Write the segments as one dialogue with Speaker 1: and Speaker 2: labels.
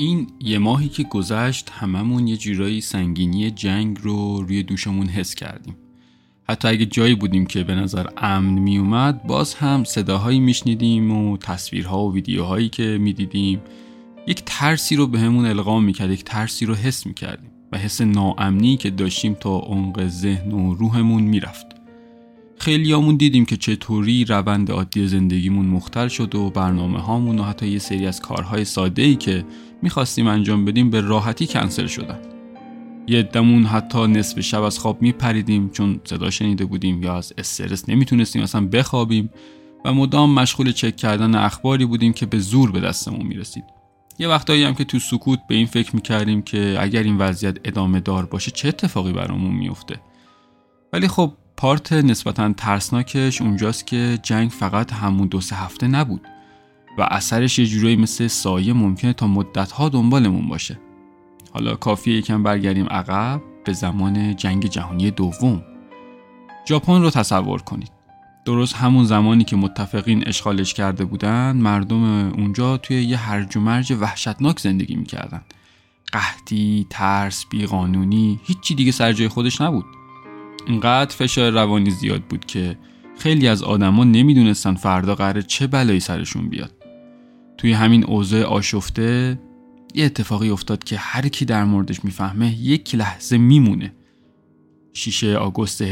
Speaker 1: این یه ماهی که گذشت هممون یه جورایی سنگینی جنگ رو روی دوشمون حس کردیم. حتی اگه جایی بودیم که به نظر امن می اومد، باز هم صداهایی میشنیدیم و تصویرها و ویدیوهایی که میدیدیم یک ترسی رو بهمون القا میکرد، یک ترسی رو حس میکردیم و حس ناامنی که داشتیم تا عمق ذهن و روحمون میرفت. خیلیامون دیدیم که چطوری روند عادی زندگیمون مختل شد و برنامه هامون و حتی یه سری از کارهای ساده‌ای که میخواستیم انجام بدیم به راحتی کنسل شدن. یه عده‌مون حتی نصف شب از خواب میپریدیم چون صدا شنیده بودیم یا از استرس نمیتونستیم اصلا بخوابیم و مدام مشغول چک کردن اخباری بودیم که به زور به دستمون میرسید. یه وقتایی هم که تو سکوت به این فکر میکردیم که اگر این وضعیت ادامه دار باشه چه اتفاقی برامون میفته. ولی خب پارت نسبتاً ترسناکش اونجاست که جنگ فقط همون 2-3 هفته نبود و اثرش یه جورایی مثل سایه ممکنه تا مدت‌ها دنبالمون باشه. حالا کافیه یکم برگردیم عقب به زمان جنگ جهانی دوم. ژاپن رو تصور کنید. درست همون زمانی که متفقین اشغالش کرده بودن، مردم اونجا توی یه هرج و مرج وحشتناک زندگی می‌کردن. قحطی، ترس، بیقانونی، هیچی دیگه سر جای خودش نبود. اینقدر فشار روانی زیاد بود که خیلی از آدما نمیدونستن فردا قراره چه بلایی سرشون بیاد. توی همین اوضاع آشفته یه اتفاقی افتاد که هر کی در موردش میفهمه یک لحظه میمونه. 6 آگوست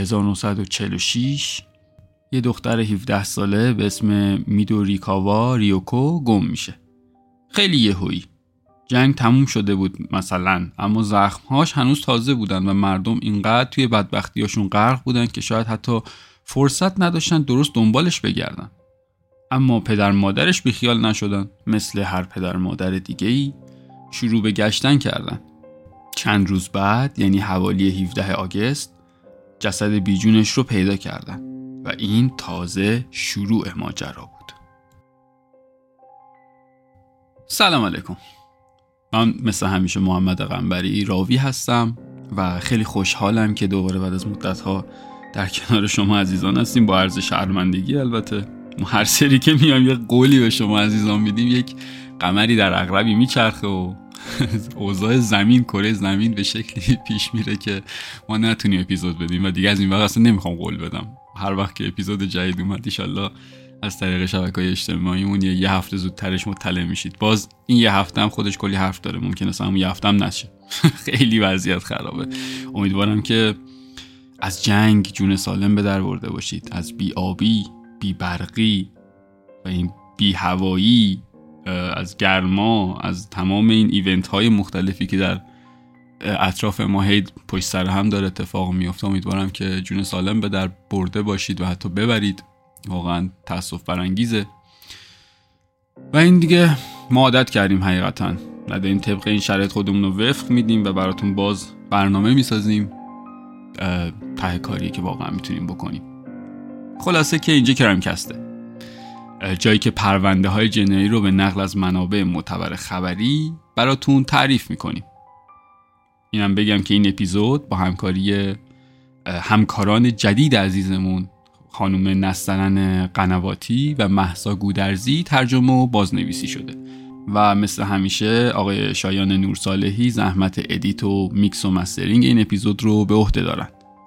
Speaker 1: 1946 یه دختر 17 ساله به اسم میدوریکاوا ریوکو گم میشه. خیلی یهویی. جنگ تموم شده بود مثلا، اما زخمهاش هنوز تازه بودن و مردم اینقدر توی بدبختیاشون غرق بودن که شاید حتی فرصت نداشتن درست دنبالش بگردن. اما پدر مادرش بیخیال نشدن، مثل هر پدر مادر دیگه‌ای شروع به گشتن کردن. چند روز بعد، یعنی حوالی 17 آگوست، جسد بیجونش رو پیدا کردن و این تازه شروع ماجرا بود. سلام علیکم. من مثل همیشه محمد قنبری راوی هستم و خیلی خوشحالم که دوباره بعد از مدت‌ها در کنار شما عزیزان هستیم، با عرض شرمندگی. البته ما هر سری که میام یه قولی به شما عزیزان میدیم، یک قمری در عقربی میچرخه و اوضاع زمین، کره زمین به شکلی پیش میره که ما نتونیم اپیزود بدیم و دیگه از این وقت اصلا نمیخوام قول بدم. هر وقت که اپیزود جدید اومد ان شاءالله از طریق شبکه‌های اجتماعیمون یه هفته زودترش مطلع میشید. باز این یه هفته هم خودش کلی حرف داره، ممکنه اصلا یه هفته هم نشه. خیلی وضعیت خرابه. امیدوارم که از جنگ جون سالم به در برده باشید، از بی آبی، بی برقی و این بی هوایی، از گرما، از تمام این ایونت های مختلفی که در اطراف ما هی پشت سر هم داره اتفاق میفته. امیدوارم که جون سالم به در برده باشید و حتی ببرید. واقعا تأسف برانگیزه و این دیگه ما عادت کردیم حقیقتا و این طبق این شرایط خودمون رو وفق میدیم و براتون باز برنامه میسازیم ته کاری که واقعا میتونیم بکنیم. خلاصه که اینجا کرمکسته، جایی که پرونده های جنایی رو به نقل از منابع معتبر خبری براتون تعریف میکنیم. اینم بگم که این اپیزود با همکاری همکاران جدید عزیزمون خانم نسترن قنواتی و مهسا گودرزی ترجمه و بازنویسی شده و مثل همیشه آقای شایان نورصالحی زحمت ادیت و میکس و مسترینگ این اپیزود رو به عهده دارن.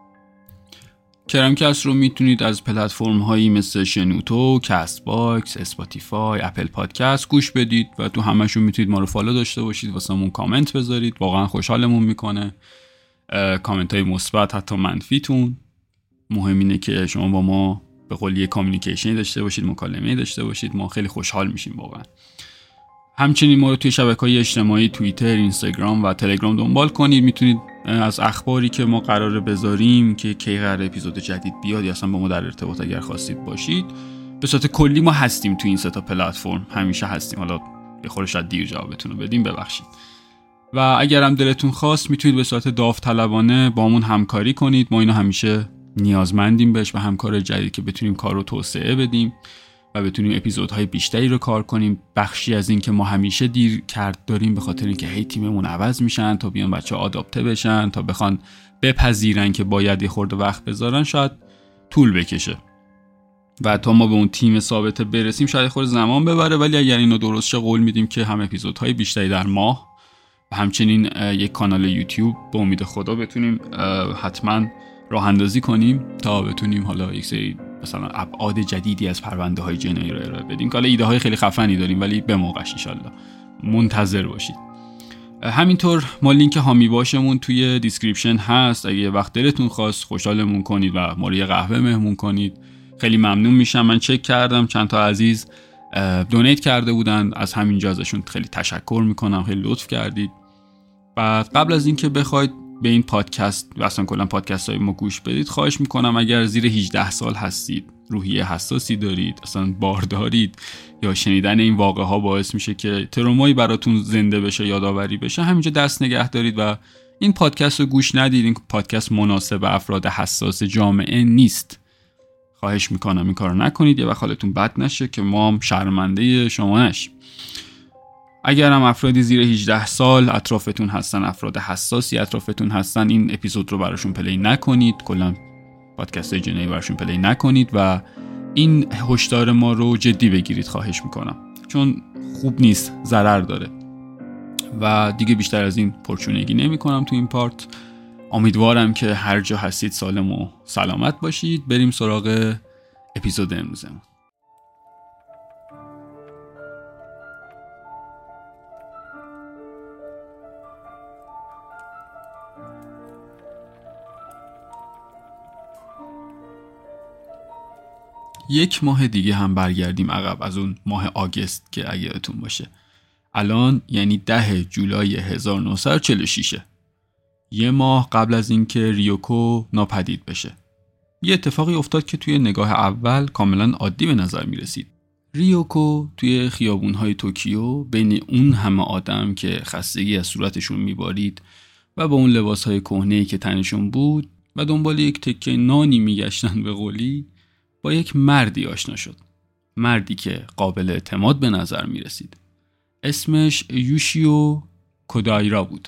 Speaker 1: کرمکست رو میتونید از پلتفرم هایی مثل شنوتو، کست باکس، اسپاتیفای، اپل پادکست گوش بدید و تو همشون میتونید ما رو فالو داشته باشید، واسمون کامنت بذارید. واقعا خوشحالمون میکنه. کامنت های مثبت حتی منفیتون. مهم اینه که شما با ما به قولی کامیونیکیشن داشته باشید، مکالمه داشته باشید. ما خیلی خوشحال میشیم واقعا. همچنین ما رو توی شبکه‌های اجتماعی توییتر، اینستاگرام و تلگرام دنبال کنید. میتونید از اخباری که ما قراره بذاریم که کی قراره اپیزود جدید بیاد یا اصلا با ما در ارتباط اگر خواستید باشید. به صورت کلی ما هستیم توی این سه تا پلتفرم، همیشه هستیم. حالا یه خورده شاید دیر جوابتون رو بدیم، ببخشید. و اگر هم دلتون خواست میتونید به صورت داوطلبانه با همون همکاری کنید. ما اینو همیشه نیازمندیم بهش و همکار جدید که بتونیم کار رو توسعه بدیم و بتونیم اپیزودهای بیشتری رو کار کنیم. بخشی از این که ما همیشه دیر کرد داریم به خاطر اینکه هی تیممون عوض میشن تا بیان بچه‌ها آداپته بشن، تا بخوان بپذیرن که باید یه خورده وقت بذارن، شاید طول بکشه و تا ما به اون تیم ثابت برسیم شاید خورده زمان ببره. ولی اگر اینو درست شه قول میدیم که هم اپیزودهای بیشتری در ماه و همچنین یک کانال یوتیوب به امید خدا بتونیم حتما راه اندازی کنیم تا بتونیم حالا یک سری مثلا ابعاد جدیدی از پرونده های جنایی رو ارائه بدیم که حالا ایده های خیلی خفنی داریم ولی به موقعش ان شاءالله منتظر باشید. همینطور ما لینک هامی باشمون توی دیسکریپشن هست، اگه وقت دلتون خواست خوشحالمون کنید و ما رو یه قهوه مهمون کنید خیلی ممنون میشم. من چک کردم چند تا عزیز دونیت کرده بودن، از همینجا ازشون خیلی تشکر میکنم، خیلی لطف کردید. بعد قبل از اینکه بخواید به این پادکست و اصلا کلا پادکست های ما گوش بدید، خواهش میکنم اگر زیر 18 سال هستید، روحیه حساسی دارید، اصلا بار دارید یا شنیدن این واقعه ها باعث میشه که ترومایی براتون زنده بشه، یادآوری بشه، همینجا دست نگه دارید و این پادکست رو گوش ندید. این پادکست مناسب افراد حساس جامعه نیست. خواهش میکنم این کارو نکنید، یه وقت حالتون بد نشه که ما هم شرمنده شما نشیم. اگر هم افرادی زیر 18 سال اطرافتون هستن، افراد حساسی اطرافتون هستن، این اپیزود رو براشون پلی نکنید، کلا پادکست جنایی براشون پلی نکنید و این هشدار ما رو جدی بگیرید خواهش میکنم، چون خوب نیست، ضرر داره. و دیگه بیشتر از این پرچونگی نمی کنم تو این پارت. امیدوارم که هر جا هستید سالم و سلامت باشید. بریم سراغ اپیزود امروزمون. یک ماه دیگه هم برگردیم عقب از اون ماه آگست که اگه یادتون باشه. الان یعنی 10 جولای 1946، یه ماه قبل از اینکه ریوکو ناپدید بشه. یه اتفاقی افتاد که توی نگاه اول کاملا عادی به نظر می رسید. ریوکو توی خیابون‌های توکیو بین اون همه آدم که خستگی از صورتشون میبارید و با اون لباس‌های کهنه‌ای که تنشون بود و دنبال یک تکه نانی میگشتن به قولی، با یک مردی آشنا شد. مردی که قابل اعتماد به نظر می رسید. اسمش یوشیو کودایرا بود.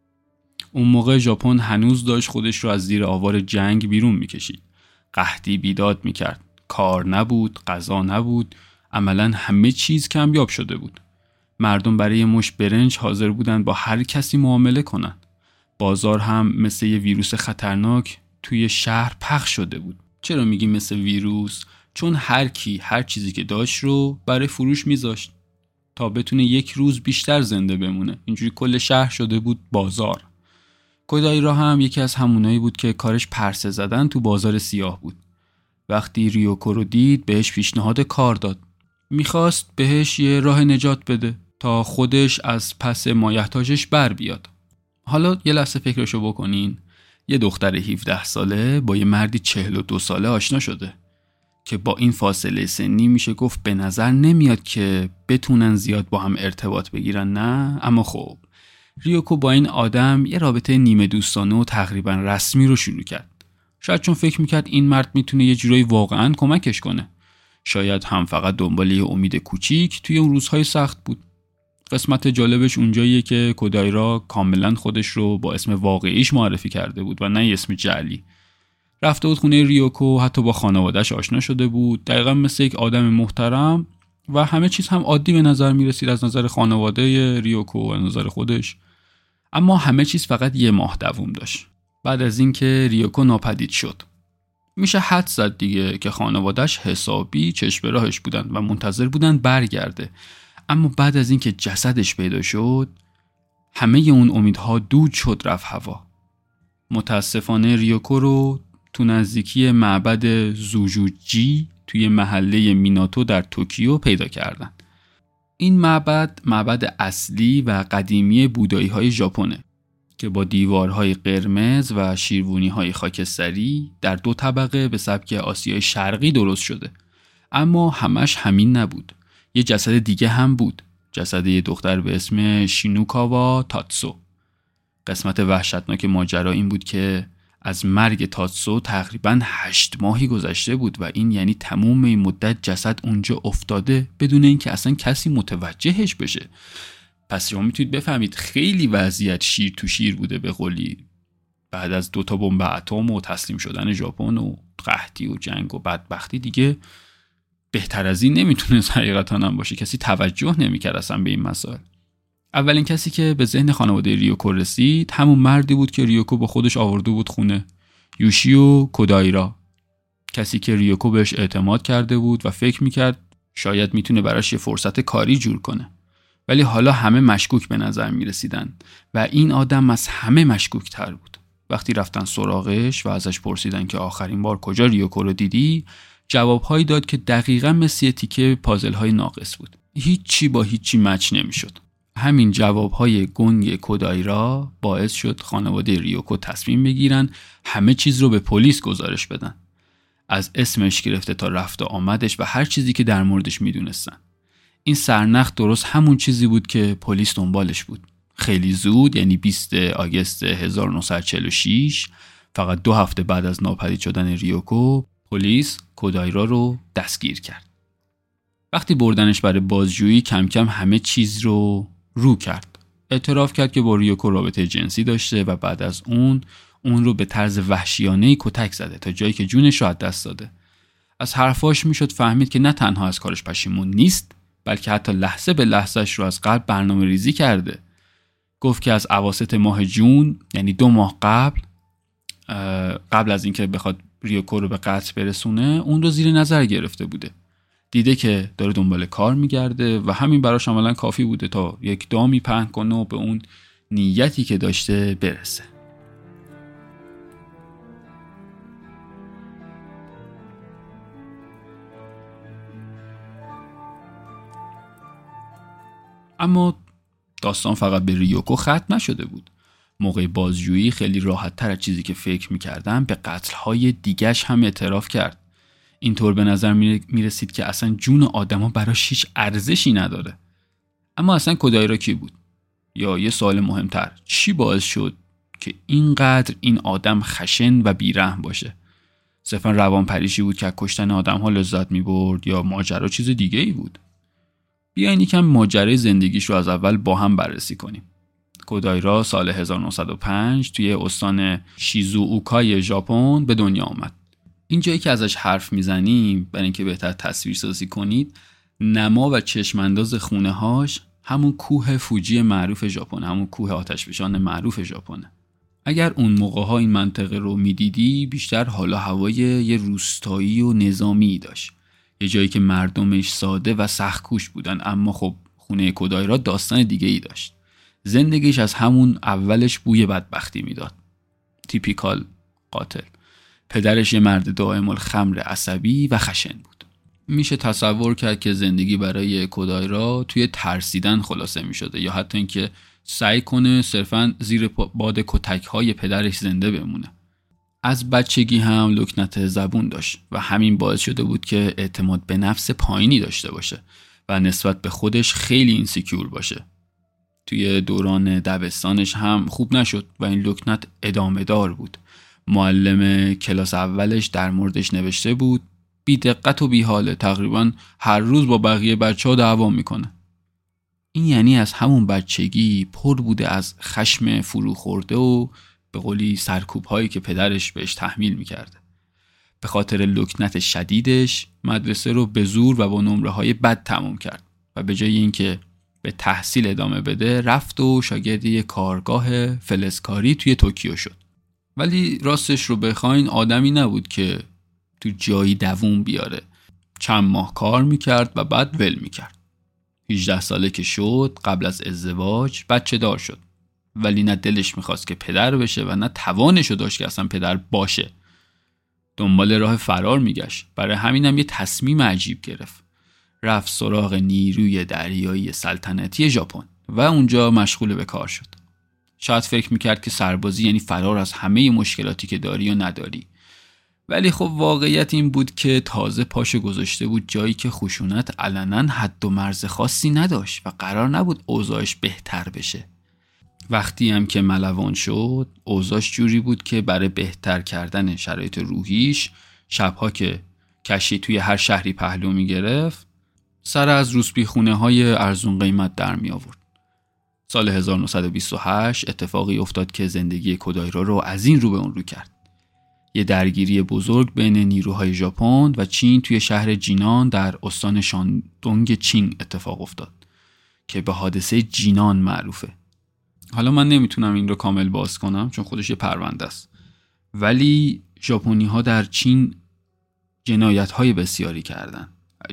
Speaker 1: اون موقع ژاپن هنوز داشت خودش رو از زیر آوار جنگ بیرون می کشید. قحطی بیداد می کرد. کار نبود، غذا نبود، عملاً همه چیز کمیاب شده بود. مردم برای مش برنج حاضر بودن با هر کسی معامله کنن. بازار هم مثل یه ویروس خطرناک توی شهر پخش شده بود. چرا میگیم مثل ویروس؟ چون هر کی هر چیزی که داشت رو برای فروش میذاشت تا بتونه یک روز بیشتر زنده بمونه. اینجوری کل شهر شده بود بازار. کودایرا هم یکی از همونایی بود که کارش پرسه زدن تو بازار سیاه بود. وقتی ریوکو رو دید بهش پیشنهاد کار داد. میخواست بهش یه راه نجات بده تا خودش از پس مایحتاجش بر بیاد. حالا یه لحظه فکرشو بکنین. یه دختر 17 ساله با یه مردی 42 ساله آشنا شده که با این فاصله سنی میشه گفت به نظر نمیاد که بتونن زیاد با هم ارتباط بگیرن، نه؟ اما خب ریوکو با این آدم یه رابطه نیمه دوستانه و تقریبا رسمی رو شروع کرد. شاید چون فکر میکرد این مرد میتونه یه جورایی واقعا کمکش کنه. شاید هم فقط دنبال یه امید کوچیک توی اون روزهای سخت بود. قسمت جالبش اونجاییه که کودایرا کاملا خودش رو با اسم واقعیش معرفی کرده بود و نه اسم جعلی. رفته بود خونه ریوکو، حتی با خانواده‌اش آشنا شده بود، دقیقا مثل یک آدم محترم و همه چیز هم عادی به نظر میرسید از نظر خانواده ریوکو و از نظر خودش. اما همه چیز فقط یه ماه دوام داشت. بعد از اینکه ریوکو ناپدید شد، میشه حدس زد دیگه که خانواده‌اش حسابی چشم به راهش بودن و منتظر بودن برگرده. اما بعد از اینکه جسدش پیدا شد، همه اون امیدها دود شد، رفت هوا. متاسفانه ریوکو رو تو نزدیکی معبد زوجوجی توی محله میناتو در توکیو پیدا کردن. این معبد اصلی و قدیمی بودایی های ژاپنه که با دیوارهای قرمز و شیروانی خاکستری در 2 طبقه به سبک آسیای شرقی درست شده. اما همش همین نبود. یه جسد دیگه هم بود. جسد یه دختر به اسم شینوکاوا تاتسو. قسمت وحشتناک ماجرا این بود که از مرگ تاتسو تقریباً 8 ماهی گذشته بود و این یعنی تمام این مدت جسد اونجا افتاده بدون اینکه اصلا کسی متوجهش بشه. پس شما میتونید بفهمید خیلی وضعیت شیر تو شیر بوده به قولی. بعد از 2 تا بمب اتم و تسلیم شدن ژاپن و قحطی و جنگ و بدبختی دیگه بهتر از این نمیتونه حقیقتاً هم باشه. کسی توجه نمیکرد اصلا به این مسائل. اولین کسی که به ذهن خانواده ریوکو رسید همون مردی بود که ریوکو با خودش آورده بود خونه، یوشیو کودایرا. کسی که ریوکو بهش اعتماد کرده بود و فکر میکرد شاید میتونه براش یه فرصت کاری جور کنه. ولی حالا همه مشکوک به نظر میرسیدن و این آدم از همه مشکوک تر بود. وقتی رفتن سراغش و ازش پرسیدن که آخرین بار کجا ریوکو رو دیدی، جوابهایی داد که دقیقاً مثل تیکه پازل‌های ناقص بود. هیچی با هیچی مچ نمیشد. همین جوابهای گنگ کودایرا باعث شد خانواده ریوکو تصمیم بگیرن همه چیز رو به پلیس گزارش بدن. از اسمش گرفته تا رفت و آمدش و هر چیزی که در موردش میدونستن. این سرنخ درست همون چیزی بود که پلیس دنبالش بود. خیلی زود، یعنی 20 آگوست 1946، فقط 2 هفته بعد از ناپدید شدن ریوکو، پلیس کودایرا رو دستگیر کرد. وقتی بردنش برای بازجویی کم کم همه چیز رو کرد. اعتراف کرد که با ریوکو رابطه جنسی داشته و بعد از اون رو به طرز وحشیانه‌ای کتک زده تا جایی که جونش رو از دست داده. از حرفاش میشد فهمید که نه تنها از کارش پشیمون نیست، بلکه حتی لحظه به لحظهش رو از قبل برنامه ریزی کرده. گفت که از اواسط ماه جون، یعنی 2 ماه قبل از اینکه بخواد ریوکو رو به قتل برسونه، اون رو زیر نظر گرفته بوده. دیده که داره دنبال کار میگرده و همین براش عملاً کافی بوده تا یک دامی پهن کنه و به اون نیتی که داشته برسه. اما داستان فقط به ریوکو ختم نشده بود. موقع بازجویی خیلی راحت تر از چیزی که فکر میکردم به قتل‌های دیگش هم اعتراف کرد. اینطور به نظر میرسید که اصلا جون آدما براش هیچ ارزشی نداره. اما اصلا کودایرا کی بود؟ یا یه سوال مهمتر، چی باعث شد که اینقدر این آدم خشن و بیرحم باشه؟ صرفا روانپریشی بود که از کشتن آدم‌ها لذت می‌برد یا ماجرا چیز دیگه‌ای بود؟ بیاین یکم ماجرای زندگیش رو از اول با هم بررسی کنیم. کودایرا سال 1905 توی استان شیزوئوکای ژاپن به دنیا آمد. این جایی که ازش حرف میزنیم، برای اینکه بهتر تصویر سازی کنید، نما و چشمانداز خونه‌هاش همون کوه فوجی معروف ژاپن، همون کوه آتشفشان معروف ژاپنه. اگر اون موقع‌ها این منطقه رو میدیدی، بیشتر حالا هوای یه روستایی و نظامی داشت. یه جایی که مردمش ساده و سخت‌کوش بودن، اما خب خونه کودایرا داستان دیگه ای داشت. زندگیش از همون اولش بوی بدبختی میداد. تیپیکال قاتل. پدرش یه مرد دائم الخمر عصبی و خشن بود. میشه تصور کرد که زندگی برای کودایرا توی ترسیدن خلاصه میشده، یا حتی اینکه سعی کنه صرفاً زیر باد کتک‌های پدرش زنده بمونه. از بچگی هم لکنت زبون داشت و همین باعث شده بود که اعتماد به نفس پایینی داشته باشه و نسبت به خودش خیلی اینسیکیور باشه. توی دوران دبستانش هم خوب نشد و این لکنت ادامه دار بود. معلم کلاس اولش در موردش نوشته بود بی دقت و بی حاله، تقریبا هر روز با بقیه بچه‌ها دعوا میکنه. این یعنی از همون بچگی پر بوده از خشم فرو خورده و به قولی سرکوب هایی که پدرش بهش تحمیل میکرده. به خاطر لکنت شدیدش مدرسه رو به زور و با نمره های بد تموم کرد و به جای اینکه به تحصیل ادامه بده رفت و شاگرد یک کارگاه فلزکاری توی توکیو شد. ولی راستش رو بخواین آدمی نبود که تو جایی دووم بیاره. چند ماه کار میکرد و بعد ول میکرد. 18 ساله که شد، قبل از ازدواج بچه دار شد. ولی نه دلش میخواست که پدر بشه و نه توانشو داشت که اصلا پدر باشه. دنبال راه فرار میگشت. برای همینم یه تصمیم عجیب گرفت. رفت سراغ نیروی دریایی سلطنتی ژاپن و اونجا مشغول به کار شد. شاید فکر میکرد که سربازی یعنی فرار از همه مشکلاتی که داری و نداری. ولی خب واقعیت این بود که تازه پاشو گذاشته بود جایی که خشونت علنا حد و مرز خاصی نداشت و قرار نبود اوضاعش بهتر بشه. وقتی هم که ملوان شد، اوضاعش جوری بود که برای بهتر کردن شرایط روحیش، شبها که کشی توی هر شهری پهلو میگرفت، سر از روسپی خونه های ارزون قیمت در می آورد. سال 1928 اتفاقی افتاد که زندگی کودایرا رو از این رو به اون رو کرد. یه درگیری بزرگ بین نیروهای ژاپن و چین توی شهر جینان در استان شاندونگ چین اتفاق افتاد که به حادثه جینان معروفه. حالا من نمیتونم این رو کامل باز کنم چون خودش یه پرونده است، ولی ژاپنی‌ها در چین جنایت‌های بسیاری کردن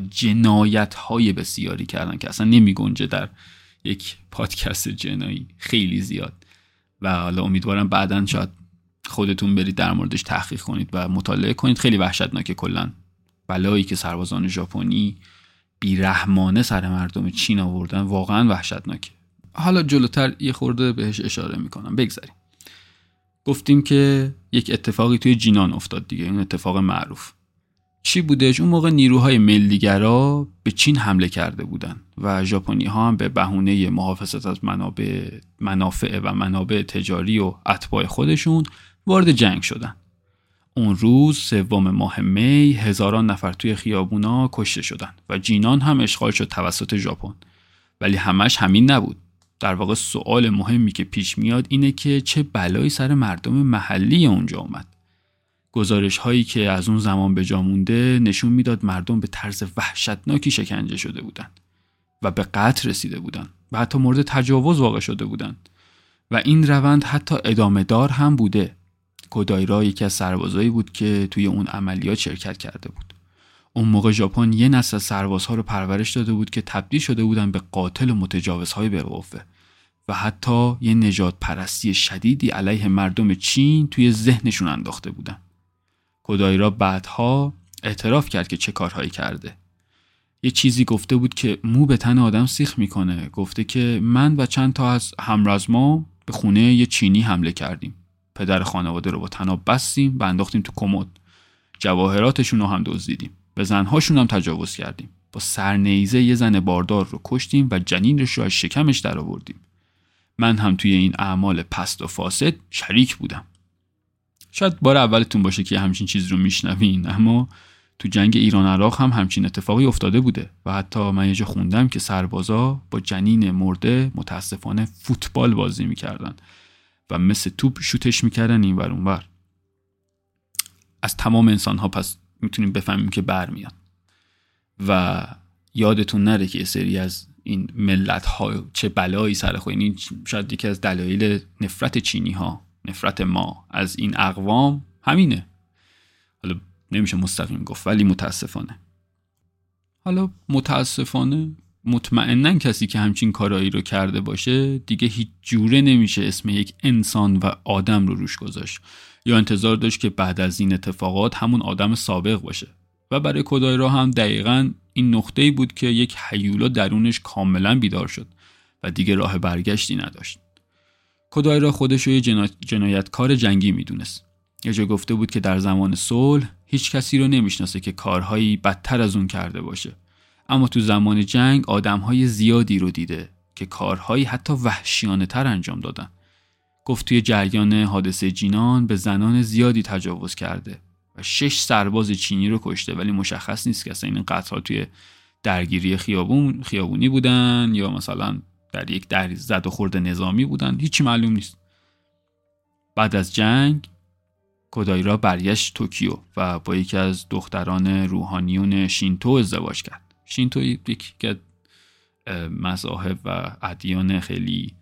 Speaker 1: که اصلا نمیگنجه در یک پادکست جنایی، خیلی زیاد. و حالا امیدوارم بعداً شاید خودتون برید در موردش تحقیق کنید و مطالعه کنید. خیلی وحشتناکه کلاً بلایی که سربازان ژاپنی بیرحمانه سر مردم چین آوردن، واقعاً وحشتناکه. حالا جلوتر یه خورده بهش اشاره میکنم. بگذاریم. گفتیم که یک اتفاقی توی جینان افتاد دیگه، این اتفاق معروف. چی بودش؟ اون موقع نیروهای ملیگرا به چین حمله کرده بودن و ژاپنی‌ها هم به بهونه محافظت از منافع و منابع تجاری و اتباع خودشون وارد جنگ شدن. اون روز 3 ماه می هزاران نفر توی خیابونا کشته شدن و جینان هم اشغال شد توسط ژاپن. ولی همش همین نبود. در واقع سوال مهمی که پیش میاد اینه که چه بلایی سر مردم محلی اونجا اومد. گزارش هایی که از اون زمان به جا مونده نشون میداد مردم به طرز وحشتناکی شکنجه شده بودن و به قتل رسیده بودن و حتی مورد تجاوز واقع شده بودن و این روند حتی ادامه دار هم بوده. کودایرا یکی از سربازایی بود که توی اون عملیات شرکت کرده بود. اون موقع ژاپن یه نسل سربازها رو پرورش داده بود که تبدیل شده بودن به قاتل و متجاوزهای بالقوه و حتی یه نژاد پرستی شدیدی علیه مردم چین توی ذهنشون انداخته بودن. کودایرا بعدها اعتراف کرد که چه کارهایی کرده. یه چیزی گفته بود که مو به تن آدم سیخ میکنه. گفته که من و چند تا از همرزما به خونه یه چینی حمله کردیم. پدر خانواده رو با طناب بستیم و انداختیم تو کمد. جواهراتشون رو هم دزدیدیم. به زنهاشون هم تجاوز کردیم. با سرنیزه یه زن باردار رو کشتیم و جنینش رو از شکمش در آوردیم. من هم توی این اعمال پست و فاسد شریک بودم. شاید بار اولتون باشه که همچین چیز رو میشنوین، اما تو جنگ ایران عراق هم همچین اتفاقی افتاده بوده و حتی من یه جا خوندم که سربازا با جنین مرده متاسفانه فوتبال بازی میکردن و مثل توپ شوتش میکردن این ور اون ور. از تمام انسان ها پس میتونیم بفهمیم که برمیاد و یادتون نره که یه سری از این ملت ها چه بلایی سر خود. این شاید یکی از دلایل نفرت چینی ها، نفرت ما از این اقوام همینه. حالا نمیشه مستقیم گفت ولی متاسفانه. حالا متاسفانه مطمئناً کسی که همچین کارایی رو کرده باشه دیگه هیچ جوره نمیشه اسم یک انسان و آدم رو روش گذاشت یا انتظار داشت که بعد از این اتفاقات همون آدم سابق باشه. و برای کودایرا هم دقیقاً این نقطه‌ای بود که یک هیولا درونش کاملاً بیدار شد و دیگه راه برگشتی نداشت. کودایرا خودش رو یه جنایتکار جنگی میدونست. یه جا گفته بود که در زمان صلح هیچ کسی رو نمیشناسه که کارهایی بدتر از اون کرده باشه، اما تو زمان جنگ آدمهای زیادی رو دیده که کارهایی حتی وحشیانه تر انجام دادن. گفت توی جریان حادثه جینان به زنان زیادی تجاوز کرده و 6 سرباز چینی رو کشته، ولی مشخص نیست که اصلا این قتل‌ها توی درگیری خیابونی بودن یا مثلا در یک زد و خورد نظامی بودن، هیچی معلوم نیست. بعد از جنگ کودایرا برگشت توکیو و با یکی از دختران روحانیون شینتو ازدواج کرد. شینتو یکی که مذاهب و ادیان خیلی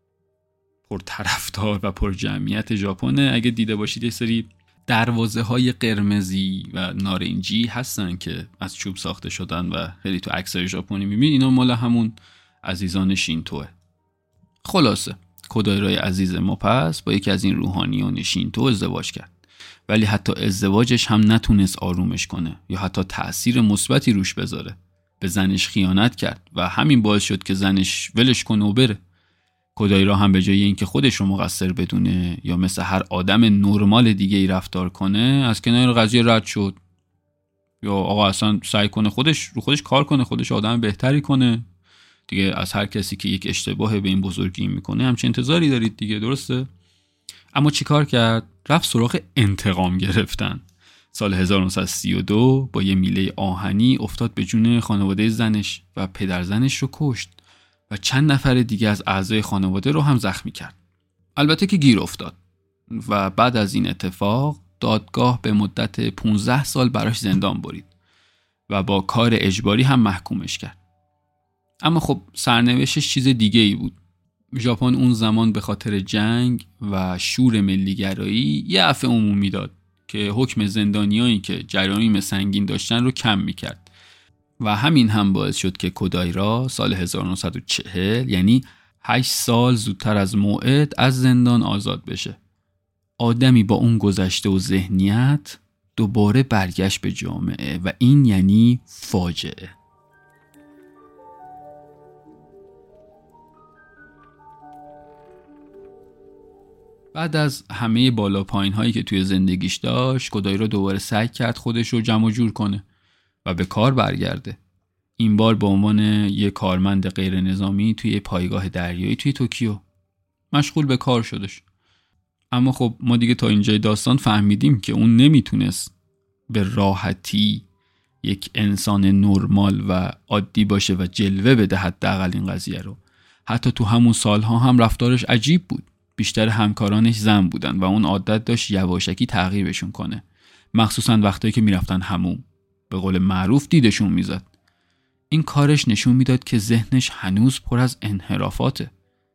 Speaker 1: پرطرفدار و پر جمعیت ژاپنه. اگه دیده باشید یه سری دروازه های قرمزی و نارنجی هستن که از چوب ساخته شدن و خیلی تو عکسای ژاپنی میبینید، اینا مال همون عزیزان شینتوه. خلاصه کودایرای عزیز ما پس با یکی از این روحانیون شینتو ازدواج کرد، ولی حتی ازدواجش هم نتونست آرومش کنه یا حتی تأثیر مثبتی روش بذاره. به زنش خیانت کرد و همین باعث شد که زنش ولش کنه و بره. کودایرا هم به جای اینکه خودش رو مقصر بدونه یا مثل هر آدم نرمال دیگه ای رفتار کنه، از کنار قضیه رد شد یا آقا اصلا سعی کنه رو خودش کار کنه، خودش آدم بهتری کنه دیگه. از هر کسی که یک اشتباه به این بزرگی میکنه همچین انتظاری دارید دیگه، درسته؟ اما چی کار کرد؟ رفت سراغ انتقام گرفتن. سال 1932 با یه میله آهنی افتاد به جون خانواده زنش و پدر زنش رو کشت و چند نفر دیگه از اعضای خانواده رو هم زخمی کرد. البته که گیر افتاد و بعد از این اتفاق دادگاه به مدت 15 سال براش زندان برید و با کار اجباری هم محکومش کرد. اما خب سرنوشتش چیز دیگه ای بود. ژاپن اون زمان به خاطر جنگ و شور ملیگرایی یه عفو عمومی داد که حکم زندانیایی که جرایم سنگین داشتن رو کم میکرد و همین هم باعث شد که کودایرا سال 1940 یعنی 8 سال زودتر از موعد از زندان آزاد بشه. آدمی با اون گذشته و ذهنیت دوباره برگشت به جامعه و این یعنی فاجعه. بعد از همه بالا پایین هایی که توی زندگیش داشت، کودایرا دوباره سعی کرد خودش رو جمع جور کنه و به کار برگرده. این بار به عنوان یک کارمند غیر نظامی توی پایگاه دریایی توی توکیو مشغول به کار شدش. اما خب ما دیگه تا اینجای داستان فهمیدیم که اون نمیتونست به راحتی یک انسان نرمال و عادی باشه و جلوه بده حداقل این قضیه رو. حتی تو همون سالها هم رفتارش عجیب بود. بیشتر همکارانش زن بودن و اون عادت داشت یواشکی تغییرشون کنه، مخصوصا وقتایی که میرفتن حموم. به قول معروف دیدشون میزد. این کارش نشون میداد که ذهنش هنوز پر از انحرافاته.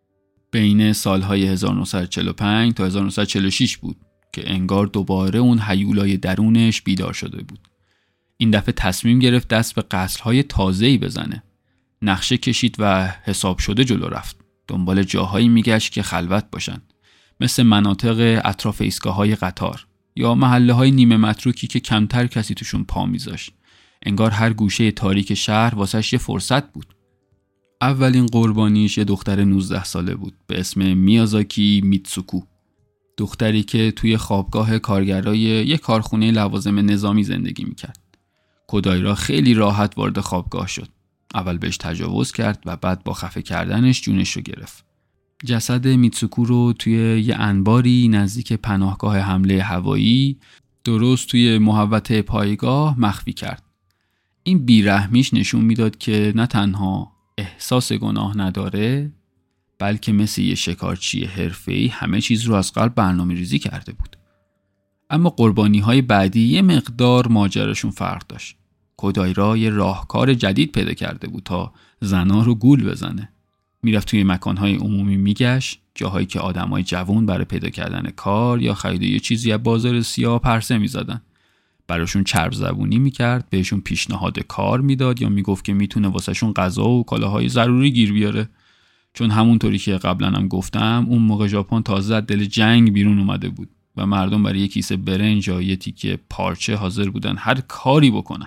Speaker 1: بین سالهای 1945 تا 1946 بود که انگار دوباره اون هیولای درونش بیدار شده بود. این دفعه تصمیم گرفت دست به قتل‌های تازه‌ای بزنه. نقشه کشید و حساب شده جلو رفت. دنبال جاهایی میگشت که خلوت باشن، مثل مناطق اطراف ایستگاه‌های قطار یا محله‌های نیمه متروکی که کمتر کسی توشون پا میذاشت. انگار هر گوشه تاریک شهر واسش یه فرصت بود. اولین قربانیش یه دختر 19 ساله بود به اسم میازاکی میتسوکو. دختری که توی خوابگاه کارگرای یک کارخونه لوازم نظامی زندگی میکرد. کودایرا خیلی راحت وارد خوابگاه شد. اول بهش تجاوز کرد و بعد با خفه کردنش جونش رو گرفت. جسد میتسوکو رو توی یه انباری نزدیک پناهگاه حمله هوایی درست توی محوطه پایگاه مخفی کرد. این بیرحمیش نشون میداد که نه تنها احساس گناه نداره، بلکه مثل یه شکارچی حرفه‌ای همه چیز رو از قلب برنامه‌ریزی کرده بود. اما قربانی‌های بعدی یه مقدار ماجراشون فرق داشت. کودایرا یه راهکار جدید پیدا کرده بود تا زنا رو گول بزنه. میرفت توی مکان‌های عمومی میگشت، جاهایی که آدمای جوان برای پیدا کردن کار یا خرید یه چیزی از بازار سیاه پرسه می‌زدن. براشون چرب زبونی میکرد، بهشون پیشنهاد کار میداد یا میگفت که میتونه واسهشون غذا و کالاهای ضروری گیر بیاره. چون همونطوری که قبلا هم گفتم اون موقع ژاپن تازه از دل جنگ بیرون اومده بود و مردم برای یک کیسه برنج یا یه تیکه پارچه حاضر بودن هر کاری بکنن.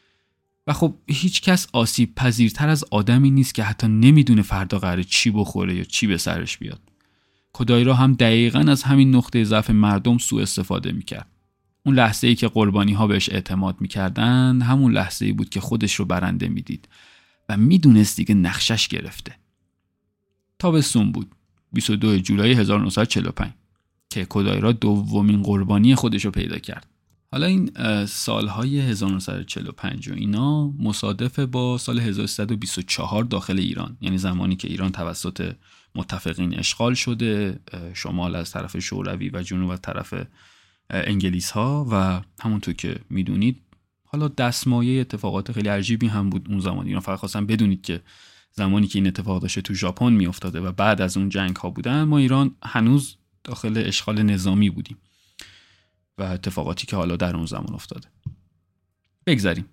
Speaker 1: و خب هیچ کس آسیب پذیرتر از آدمی نیست که حتی نمیدونه فردا قراره چی بخوره یا چی به سرش بیاد. کودایرا هم دقیقاً از همین نقطه ضعف مردم سوء استفاده میکرد. اون لحظه‌ای که قربانی‌ها بهش اعتماد می‌کردن، همون لحظه‌ای بود که خودش رو برنده می‌دید و می‌دونست دیگه نقشش گرفته. تابستون بود، 22 جولای 1945 که کودایرا دومین قربانی خودش رو پیدا کرد. حالا این سالهای 1945 و اینا مصادف با سال 1324 داخل ایران، یعنی زمانی که ایران توسط متفقین اشغال شده، شمال از طرف شوروی و جنوب از طرف انگلیس ها و همونطور که میدونید حالا دستمایه اتفاقات خیلی عجیبی هم بود اون زمان. اینا فقط خواستم بدونید که زمانی که این اتفاق داشته تو ژاپن میافتاده و بعد از اون جنگ ها بودن، ما ایران هنوز داخل اشغال نظامی بودیم و اتفاقاتی که حالا در اون زمان افتاده. بگذاریم.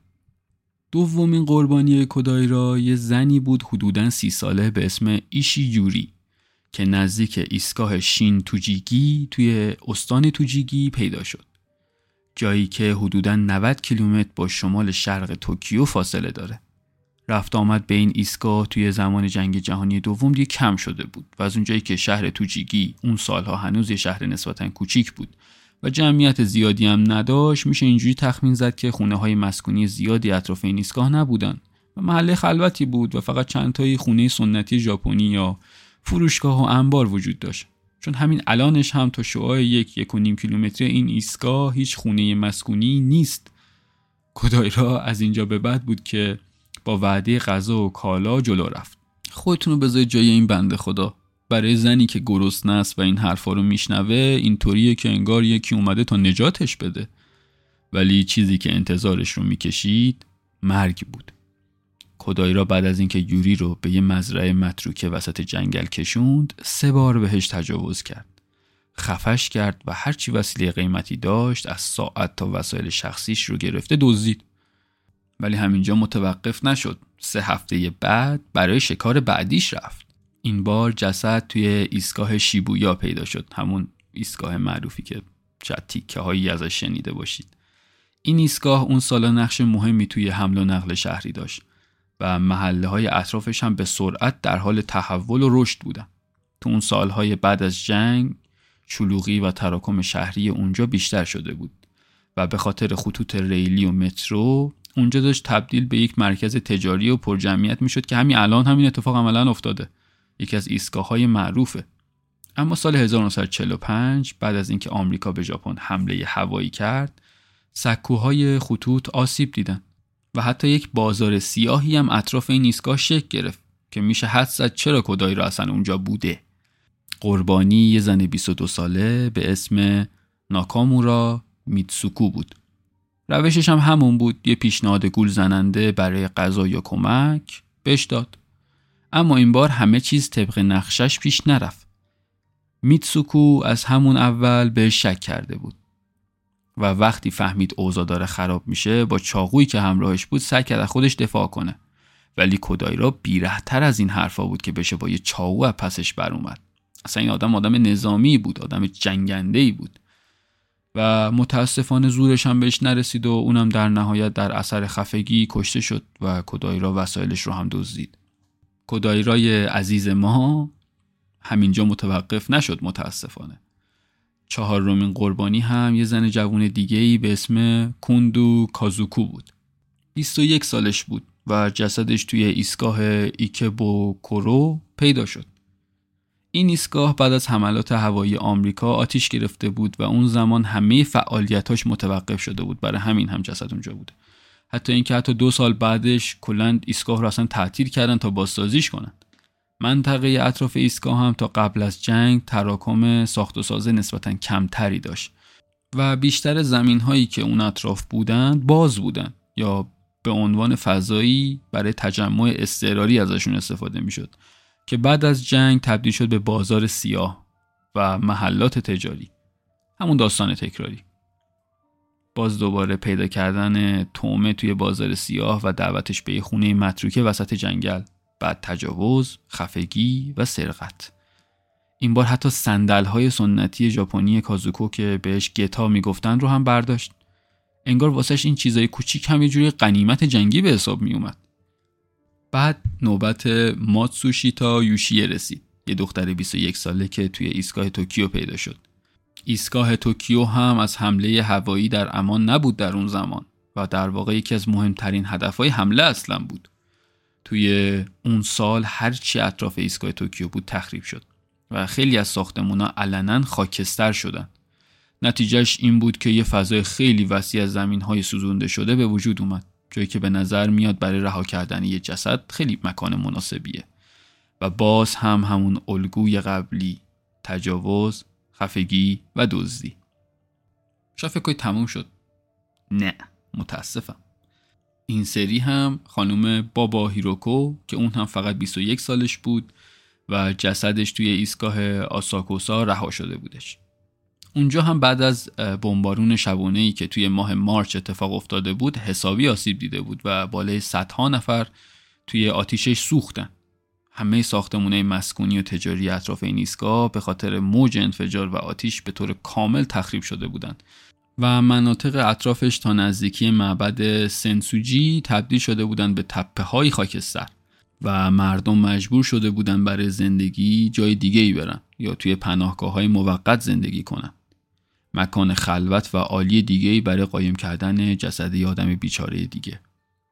Speaker 1: دومین قربانی کودایرا یه زنی بود حدوداً 30 ساله به اسم ایشی یوری که نزدیک ایستگاه شین توجیگی توی استان توجیگی پیدا شد. جایی که حدوداً 90 کیلومتر با شمال شرق توکیو فاصله داره. رفت آمد به این ایستگاه توی زمان جنگ جهانی دوم دیگه کم شده بود و از اونجایی که شهر توجیگی اون سالها هنوز یه شهر نسبتاً کوچیک بود و جمعیت زیادی هم نداشت، میشه اینجوری تخمین زد که خونه‌های مسکونی زیادی اطراف این ایستگاه نبودن و محله خلوتی بود و فقط چند تایی خونه سنتی ژاپنی یا فروشگاه و انبار وجود داشت. چون همین الانش هم تا شعاع 1.5 کیلومتری این ایستگاه هیچ خونه مسکونی نیست. کودایرا از اینجا به بعد بود که با وعده غذا و کالا جلو رفت. خودتون رو بذارید جای این بنده خدا. برای زنی که گرسنه است و این حرفا رو میشنوه اینطوریه که انگار یکی اومده تا نجاتش بده. ولی چیزی که انتظارش رو میکشید مرگ بود. کودایرا بعد از اینکه یوری رو به یه مزرعه متروکه وسط جنگل کشوند 3 بار بهش تجاوز کرد. خفش کرد و هرچی وسیله قیمتی داشت از ساعت تا وسایل شخصیش رو گرفته دزدید. ولی همینجا متوقف نشد. 3 هفته بعد برای شکار بعدیش رفت. این بار جسد توی ایستگاه شیبویا پیدا شد، همون ایستگاه معروفی که شاید تیکه هایی ازش شنیده باشید. این ایستگاه اون سالا نقش مهمی توی حمل و نقل شهری داشت و محله های اطرافش هم به سرعت در حال تحول و رشد بودن. تو اون سالهای بعد از جنگ شلوغی و تراکم شهری اونجا بیشتر شده بود و به خاطر خطوط ریلی و مترو اونجا داشت تبدیل به یک مرکز تجاری و پرجمعیت میشد که همین الان همین اتفاق عملاً افتاده. یکی از ایستگاه‌های معروفه. اما سال 1945 بعد از اینکه آمریکا به ژاپن حمله هوایی کرد، سکوهای خطوط آسیب دیدن و حتی یک بازار سیاهی هم اطراف این ایستگاه شکل گرفت که میشه حدس زد چرا کودایرا اصلا اونجا بوده. قربانی یه زن 22 ساله به اسم ناکامورا میتسوکو بود. روشش هم همون بود، یه پیشنهاد گول زننده برای غذا یا کمک بهش داد. اما این بار همه چیز طبق نقشش پیش نرفت. میتسوکو از همون اول بهش شک کرده بود و وقتی فهمید اوضاع داره خراب میشه با چاقویی که همراهش بود سعی کرد از خودش دفاع کنه. ولی کودایرا بیرحتر از این حرفا بود که بشه با یه چاقو از پسش بر اومد. اصلا این آدم نظامی بود، آدم جنگنده‌ای بود و متاسفانه زورش هم بهش نرسید و اونم در نهایت در اثر خفگی کشته شد و کودایرا وسایلش رو هم دزدید. کودایرای عزیز ما همینجا متوقف نشد متاسفانه. 4مین قربانی هم یه زن جوان دیگه‌ای به اسم کوندو کازوکو بود. 21 سالش بود و جسدش توی ایستگاه ایکبوکورو پیدا شد. این ایستگاه بعد از حملات هوایی آمریکا آتیش گرفته بود و اون زمان همه فعالیتاش متوقف شده بود، برای همین هم جسد اونجا بوده. حتی اینکه حتی 2 سال بعدش کلاً ایستگاه رو اصلا تعطیل کردن تا بازسازیش کنن. منطقه اطراف ایستگاه هم تا قبل از جنگ تراکم ساخت و ساز نسبتاً کمتری داشت و بیشتر زمین‌هایی که اون اطراف بودن باز بودن یا به عنوان فضایی برای تجمع اضطراری ازشون استفاده میشد که بعد از جنگ تبدیل شد به بازار سیاه و محلات تجاری. همون داستان تکراری. باز دوباره پیدا کردن تومه توی بازار سیاه و دعوتش به خونه متروکه وسط جنگل، بعد تجاوز، خفگی و سرقت. این بار حتی صندل‌های سنتی ژاپنی کازوکو که بهش گتا میگفتن رو هم برداشت. انگار واسش این چیزای کوچیک هم یه جوری غنیمت جنگی به حساب می اومد. بعد نوبت ماتسوشیتا یوشیه رسید، یه دختر 21 ساله که توی ایستگاه توکیو پیدا شد. ایستگاه توکیو هم از حمله هوایی در امان نبود در اون زمان و در واقع یکی از مهمترین هدفهای حمله اصلا بود. توی اون سال هرچی اطراف ایستگاه توکیو بود تخریب شد و خیلی از ساختمونا علنا خاکستر شدن. نتیجهش این بود که یه فضای خیلی وسیع از زمین‌های سوزونده شده به وجود اومد، جایی که به نظر میاد برای رها کردن یه جسد خیلی مکان مناسبیه. و باز هم همون الگوی قبلی، تجاوز، خفگی و دزدی. شاید فکر کنید تموم شد. نه، متاسفم. این سری هم خانم بابا هیروکو که اون هم فقط 21 سالش بود و جسدش توی ایستگاه آساکوسا رها شده بودش. اونجا هم بعد از بمبارون شبانه‌ای که توی ماه مارچ اتفاق افتاده بود حسابی آسیب دیده بود و بالای 100 نفر توی آتیشش سوختن. همه ساختمان‌های مسکونی و تجاری اطراف این ایستگاه به خاطر موج انفجار و آتیش به طور کامل تخریب شده بودند و مناطق اطرافش تا نزدیکی معبد سنسوجی تبدیل شده بودند به تپه‌های خاکستر و مردم مجبور شده بودند برای زندگی جای دیگه‌ای برن یا توی پناهگاه‌های موقت زندگی کنن. مکان خلوت و عالی دیگه‌ای برای قایم کردن جسد یه آدم بیچاره دیگه.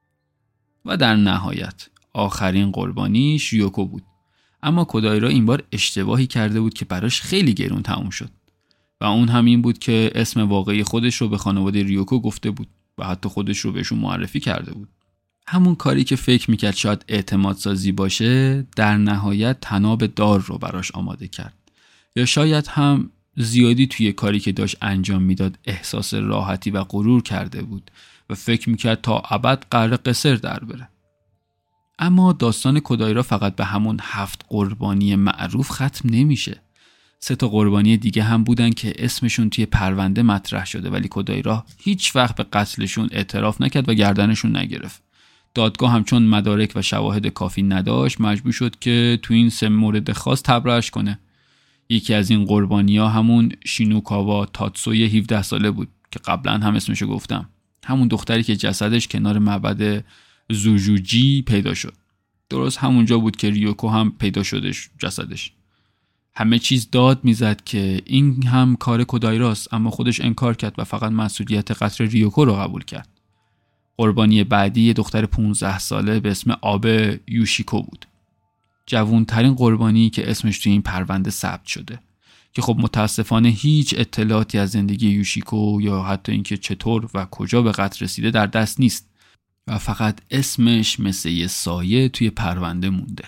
Speaker 1: و در نهایت آخرین قربانیش ریوکو بود. اما کودایرا این بار اشتباهی کرده بود که براش خیلی گرون تموم شد و اون همین بود که اسم واقعی خودش رو به خانواده ریوکو گفته بود و حتی خودش رو بهشون معرفی کرده بود. همون کاری که فکر میکرد شاید اعتماد سازی باشه در نهایت طناب دار رو براش آماده کرد، یا شاید هم زیادی توی کاری که داشت انجام میداد احساس راحتی و غرور کرده بود و فکر میکرد تا ابد قرار قصر در بره. اما داستان کدایرا فقط به همون 7 قربانی معروف ختم نمیشه. 3 قربانی دیگه هم بودن که اسمشون توی پرونده مطرح شده، ولی کدایرا هیچ وقت به قتلشون اعتراف نکرد و گردنشون نگرفت. دادگاه هم چون مدارک و شواهد کافی نداشت مجبور شد که تو این 3 مورد خاص تبرئه‌اش کنه. یکی از این قربانی‌ها همون شینوکاوا تاتسوی 17 ساله بود که قبلا هم اسمشو گفتم. همون دختری که جسدش کنار معبد زوجوجی پیدا شد. درست همونجا بود که ریوکو هم پیدا شدش جسدش. همه چیز داد میزد که این هم کار کدایراست، اما خودش انکار کرد و فقط مسئولیت قتل ریوکو رو قبول کرد. قربانی بعدی یه دختر 15 ساله به اسم آبه یوشیکو بود. جوانترین قربانی که اسمش توی این پرونده ثبت شده که خب متاسفانه هیچ اطلاعاتی از زندگی یوشیکو یا حتی اینکه چطور و کجا به قتل رسیده در دست نیست و فقط اسمش مثل یه سایه توی پرونده مونده.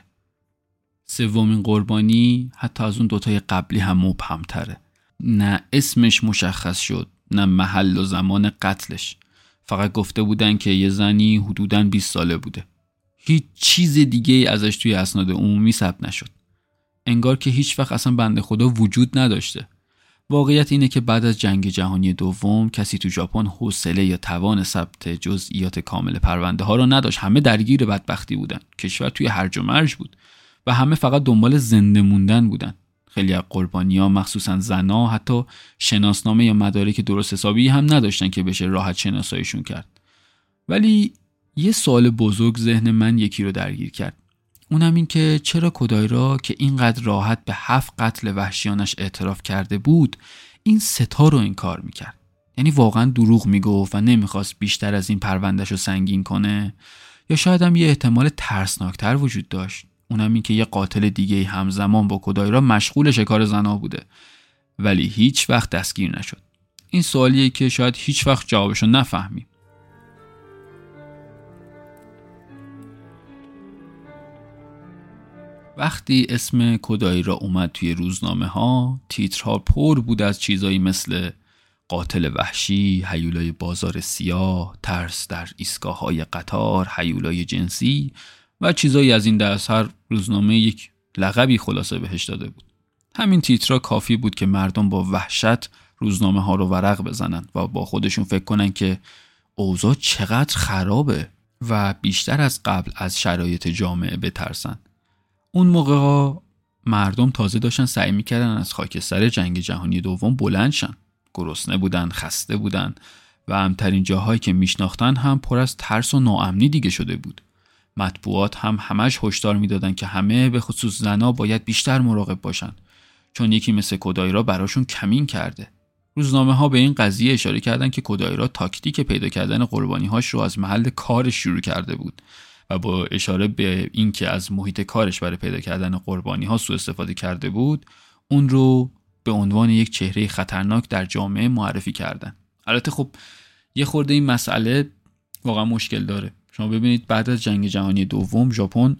Speaker 1: 3 قربانی حتی از اون 2 قبلی هم مبهم‌تره. نه اسمش مشخص شد، نه محل و زمان قتلش. فقط گفته بودن که یه زنی حدوداً 20 ساله بوده. هیچ چیز دیگه ازش توی اسناد عمومی ثبت نشد. انگار که هیچ وقت اصلا بنده خدا وجود نداشته. واقعیت اینه که بعد از جنگ جهانی دوم کسی تو ژاپن حوصله یا توان ثبت جزئیات کامل پرونده ها رو نداشت. همه درگیر بدبختی بودن. کشور توی هرج و مرج بود و همه فقط دنبال زنده موندن بودن. خیلی از قربانی‌ها مخصوصا زن‌ها حتی شناسنامه یا مدارک درست حسابی هم نداشتن که بشه راحت شناساییشون کرد. ولی یه سوال بزرگ ذهن من یکی رو درگیر کرد. اونم این که چرا کدایرا که اینقدر راحت به 7 قتل وحشیانش اعتراف کرده بود این 3 رو انکار میکرد؟ یعنی واقعا دروغ میگفت و نمیخواست بیشتر از این پروندهشو سنگین کنه؟ یا شاید هم یه احتمال ترسناکتر وجود داشت، اونم این که یه قاتل دیگه همزمان با کدایرا مشغول شکار زنا بوده ولی هیچ وقت دستگیر نشد؟ این سوالیه که شاید هیچ وقت جوابشو نفهمیم. وقتی اسم کدایرا اومد توی روزنامه ها، تیترها پر بود از چیزایی مثل قاتل وحشی، هیولای بازار سیاه، ترس در ایستگاه‌های قطار، هیولای جنسی و چیزایی از این دست. هر روزنامه یک لقبی خلاصه بهش داده بود. همین تیترها کافی بود که مردم با وحشت روزنامه ها رو ورق بزنن و با خودشون فکر کنن که اوضاع چقدر خرابه و بیشتر از قبل از شرایط جامعه بترسن. اون موقع مردم تازه داشتن سعی میکردن از خاکستر جنگ جهانی دوم بلند شن. گرسنه بودن، خسته بودن و امترین جاهایی که میشناختن هم پر از ترس و ناامنی دیگه شده بود. مطبوعات هم همش هشدار میدادن که همه به خصوص زنا باید بیشتر مراقب باشن چون یکی مثل کدایرا براشون کمین کرده. روزنامه ها به این قضیه اشاره کردن که کدایرا تاکتیک پیدا کردن قربانی‌هاش رو از محل کارش شروع کرده بود و با اشاره به این که از محیط کارش برای پیدا کردن قربانی‌ها سوء استفاده کرده بود، اون رو به عنوان یک چهره خطرناک در جامعه معرفی کردن. البته خب یه خورده این مسئله واقعا مشکل داره. شما ببینید بعد از جنگ جهانی دوم ژاپن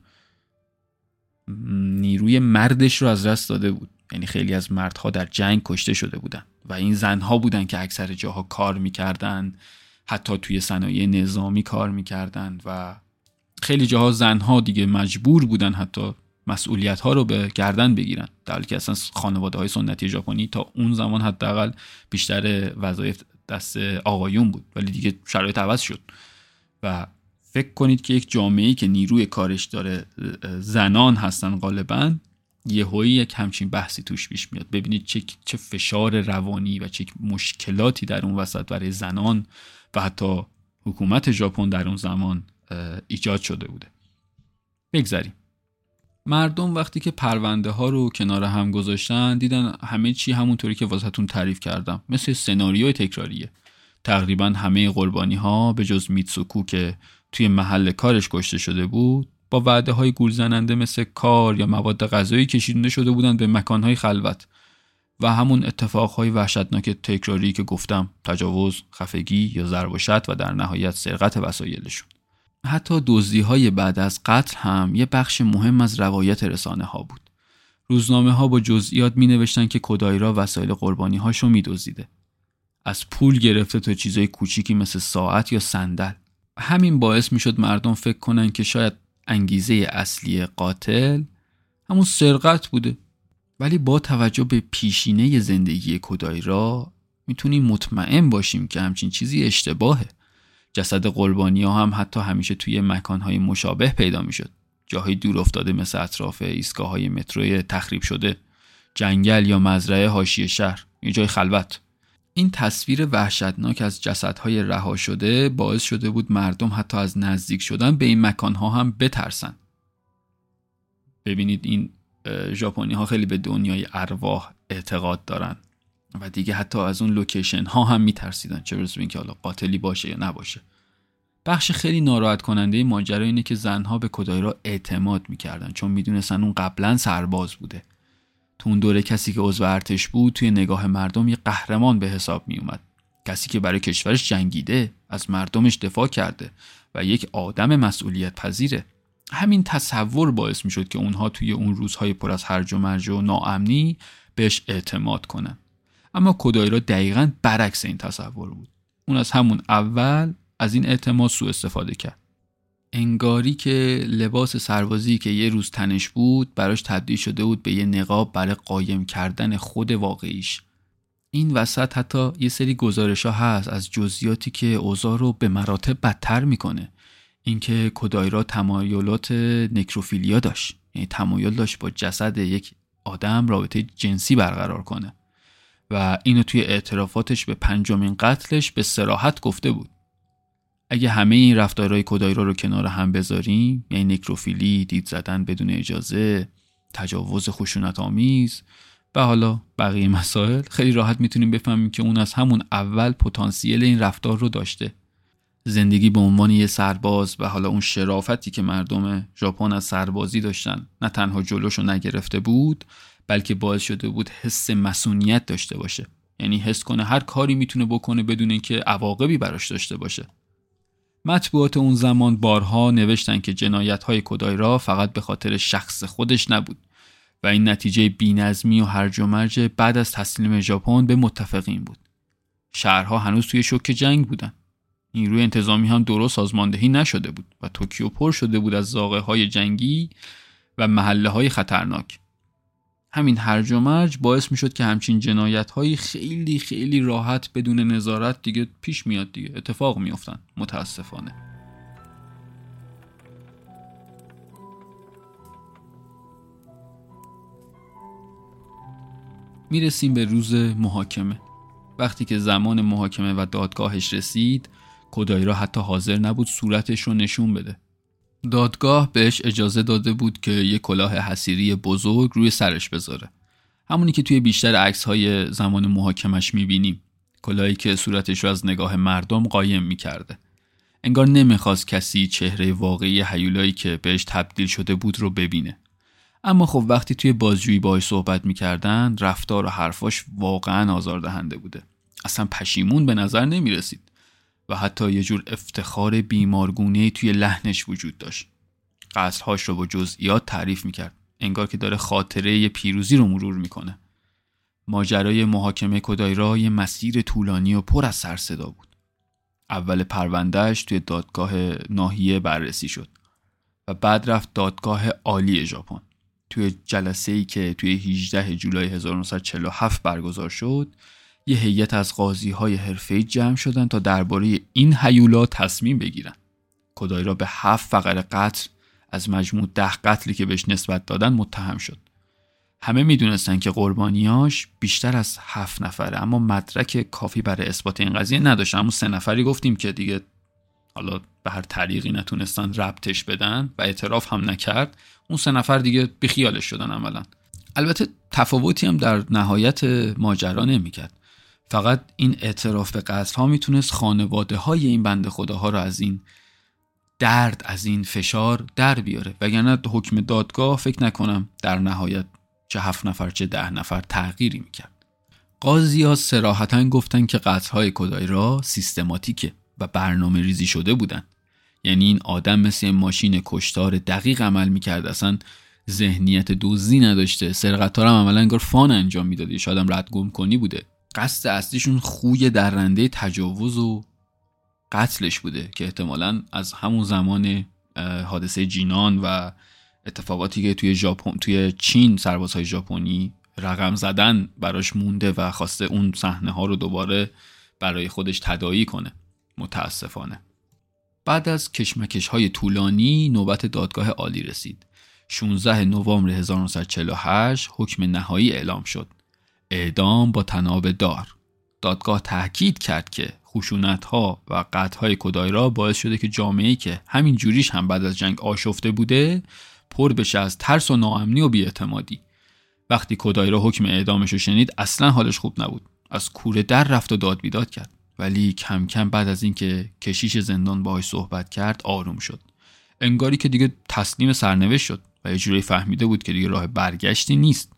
Speaker 1: نیروی مردش رو از دست داده بود. یعنی خیلی از مردها در جنگ کشته شده بودن و این زنها بودن که اکثر جاها کار میکردن، حتی توی صنایع نظامی کار میکردن و خیلی جاها زنها دیگه مجبور بودن حتی مسئولیت ها رو به گردن بگیرن، در حالی که اصلا خانواده های سنتی ژاپنی تا اون زمان حداقل بیشتر وظایف دست آقایون بود. ولی دیگه شرایط عوض شد و فکر کنید که یک جامعه‌ای که نیروی کارش داره زنان هستن غالباً، یهویی یک همچین بحثی توش پیش میاد. ببینید چه فشار روانی و چه مشکلاتی در اون وسط برای زنان و حتی حکومت ژاپن در اون زمان ایجاد شده بوده. بگذاریم. مردم وقتی که پرونده ها رو کنار هم گذاشتن دیدن همه چی همونطوری که واسهتون تعریف کردم، مثل سناریوی تکراریه. تقریبا همه قربانی ها به جز میتسوکو که توی محل کارش کشته شده بود با وعده های گول زننده مثل کار یا مواد غذایی کشیده شده بودن به مکان های خلوت و همون اتفاق های وحشتناک تکراری که گفتم، تجاوز، خفگی یا ضرب و شتم و در نهایت سرقت وسایلشون. حتی دزدی‌های بعد از قتل هم یه بخش مهم از روایت رسانه ها بود. روزنامه ها با جزئیات می نوشتن که کدایرا وسایل قربانی هاشو می دزدیده. از پول گرفته تا چیزای کوچیکی مثل ساعت یا صندل. همین باعث می شد مردم فکر کنن که شاید انگیزه اصلی قاتل همون سرقت بوده. ولی با توجه به پیشینه زندگی کدایرا میتونیم مطمئن باشیم که همچین چیزی اشتباهه. جسد قربانی‌ها هم حتی همیشه توی مکان‌های مشابه پیدا میشد. جاهای دور افتاده مثل اطراف ایستگاه‌های مترو تخریب شده، جنگل یا مزرعه حاشیه شهر، یه جای خلوت. این تصویر وحشتناک از جسدهای رها شده باعث شده بود مردم حتی از نزدیک شدن به این مکان‌ها هم بترسن. ببینید این ژاپنی‌ها خیلی به دنیای ارواح اعتقاد دارن و دیگه حتی از اون لوکیشن ها هم میترسیدن، چه برسه به اینکه حالا قاتلی باشه یا نباشه. بخش خیلی ناراحت کننده ماجرا اینه که زنها به کدایرا اعتماد میکردن چون میدونستن اون قبلا سرباز بوده. تو اون دوره کسی که عضو ارتش بود توی نگاه مردم یه قهرمان به حساب میومد. کسی که برای کشورش جنگیده، از مردمش دفاع کرده و یک آدم مسئولیت پذیره. همین تصور باعث میشد که اونها توی اون روزهای پر از هرج و مرج و ناامنی بهش اعتماد کنن. اما کدایرا دقیقاً برعکس این تصور بود. اون از همون اول از این اعتماد سوء استفاده کرد. انگاری که لباس سربازی که یه روز تنش بود براش تبدیل شده بود به یه نقاب برای قایم کردن خود واقعیش. این وسط حتی یه سری گزارش‌ها هست از جزئیاتی که اوضاع رو به مراتب بدتر میکنه. اینکه کدایرا تمایلات نکروفیلیا داشت، یعنی تمایل داشت با جسد یک آدم رابطه جنسی برقرار کنه و اینو توی اعترافاتش به 5مین قتلش به صراحت گفته بود. اگه همه این رفتارهای کدایرا رو کنار هم بذاریم، یعنی نکروفیلی، دید زدن بدون اجازه، تجاوز خشونت‌آمیز و حالا بقیه مسائل، خیلی راحت میتونیم بفهمیم که اون از همون اول پتانسیل این رفتار رو داشته. زندگی به عنوان یه سرباز و حالا اون شرافتی که مردم ژاپن از سربازی داشتن نه تنها جلوشو نگرفته بود، بلکه باعث شده بود حس مسئولیت داشته باشه. یعنی حس کنه هر کاری میتونه بکنه بدون اینکه عواقبی براش داشته باشه. مطبوعات اون زمان بارها نوشتن که جنایت‌های کدایرا فقط به خاطر شخص خودش نبود و این نتیجه بی‌نظمی و هرج و مرج بعد از تسلیم ژاپن به متفقین بود. شهرها هنوز توی شوک جنگ بودن. نیروی انتظامی هم درست سازماندهی نشده بود و توکیو پر شده بود از زاغه‌های جنگی و محله‌های خطرناک. همین هرج و مرج باعث میشد که همچین جنایت‌های خیلی خیلی راحت بدون نظارت دیگه پیش میاد، دیگه اتفاق میافتن متاسفانه. میرسیم به روز محاکمه. وقتی که زمان محاکمه و دادگاهش رسید، کدایرا حتی حاضر نبود صورتش رو نشون بده. دادگاه بهش اجازه داده بود که یه کلاه حصیری بزرگ روی سرش بذاره. همونی که توی بیشتر عکس‌های زمان محاکمش می‌بینیم. کلاهی که صورتش رو از نگاه مردم قایم می‌کرده. انگار نمی‌خواست کسی چهره واقعی هیولایی که بهش تبدیل شده بود رو ببینه. اما خب وقتی توی بازجویی باهاش صحبت می‌کردن، رفتار و حرفاش واقعاً آزاردهنده بوده. اصلا پشیمون به نظر نمی‌رسید. و حتی یه جور افتخار بیمارگونه‌ای توی لحنش وجود داشت. قتل‌هاش رو با جزئیات تعریف می‌کرد. انگار که داره خاطره یه پیروزی رو مرور می‌کنه. ماجرای محاکمه کدایرا یه مسیر طولانی و پر از سر صدا بود. اول پروندهش توی دادگاه ناحیه بررسی شد و بعد رفت دادگاه عالی ژاپن. توی جلسه‌ای که توی 18 جولای 1947 برگزار شد، یه هیئت از قاضی‌های حرفه‌ای جمع شدن تا درباره این هیولا تصمیم بگیرن. کدایرا به 7 فقره قتل از مجموع 10 قتلی که بهش نسبت دادن متهم شد. همه میدونستن که قربانیاش بیشتر از 7 نفره، اما مدرک کافی برای اثبات این قضیه نداشت. اما 3 نفری گفتیم که دیگه حالا به هر طریقی نتونستن ربطش بدن و اعتراف هم نکرد. اون 3 نفر دیگه بیخیالش شدن عملاً. البته تفاوتی هم در نهایت ماجرا نمی‌کرد. فقط این اعتراف به قتل‌ها میتونست خانواده‌های این بنده خداها رو از این درد، از این فشار در بیاره، وگرنه حکم دادگاه فکر نکنم در نهایت چه 7 نفر چه 10 نفر تغییری میکرد. قاضی‌ها صراحتاً گفتن که قتل‌های کدایرا سیستماتیکه و برنامه ریزی شده بودن. یعنی این آدم مثل ماشین کشتار دقیق عمل میکرد، اصلا ذهنیت دزدی نداشته. سرقت‌ها هم عملاً انگار فان انجام میداد، شاید هم ردگم کنی بوده. قصد اصلیشون خوی درنده تجاوز و قتلش بوده که احتمالاً از همون زمان حادثه جینان و اتفاقاتی که توی ژاپن، توی چین سربازهای ژاپنی رقم زدن براش مونده و خواسته اون صحنه ها رو دوباره برای خودش تداعی کنه. متاسفانه بعد از کشمکش های طولانی نوبت دادگاه عالی رسید. 16 نوامبر 1948 حکم نهایی اعلام شد: اعدام با طناب دار. دادگاه تاکید کرد که خشونت‌ها و قتل‌های کودایرا باعث شده که جامعه‌ای که همین جوریش هم بعد از جنگ آشفته بوده پر بشه از ترس و ناامنی و بی‌اعتمادی. وقتی کودایرا حکم اعدامش رو شنید اصلا حالش خوب نبود. از کوره در رفت و داد بیداد کرد. ولی کم کم بعد از اینکه کشیش زندان باهاش صحبت کرد آروم شد. انگاری که دیگه تسلیم سرنوشت شد و یه جوری فهمیده بود که دیگه راه برگشتی نیست.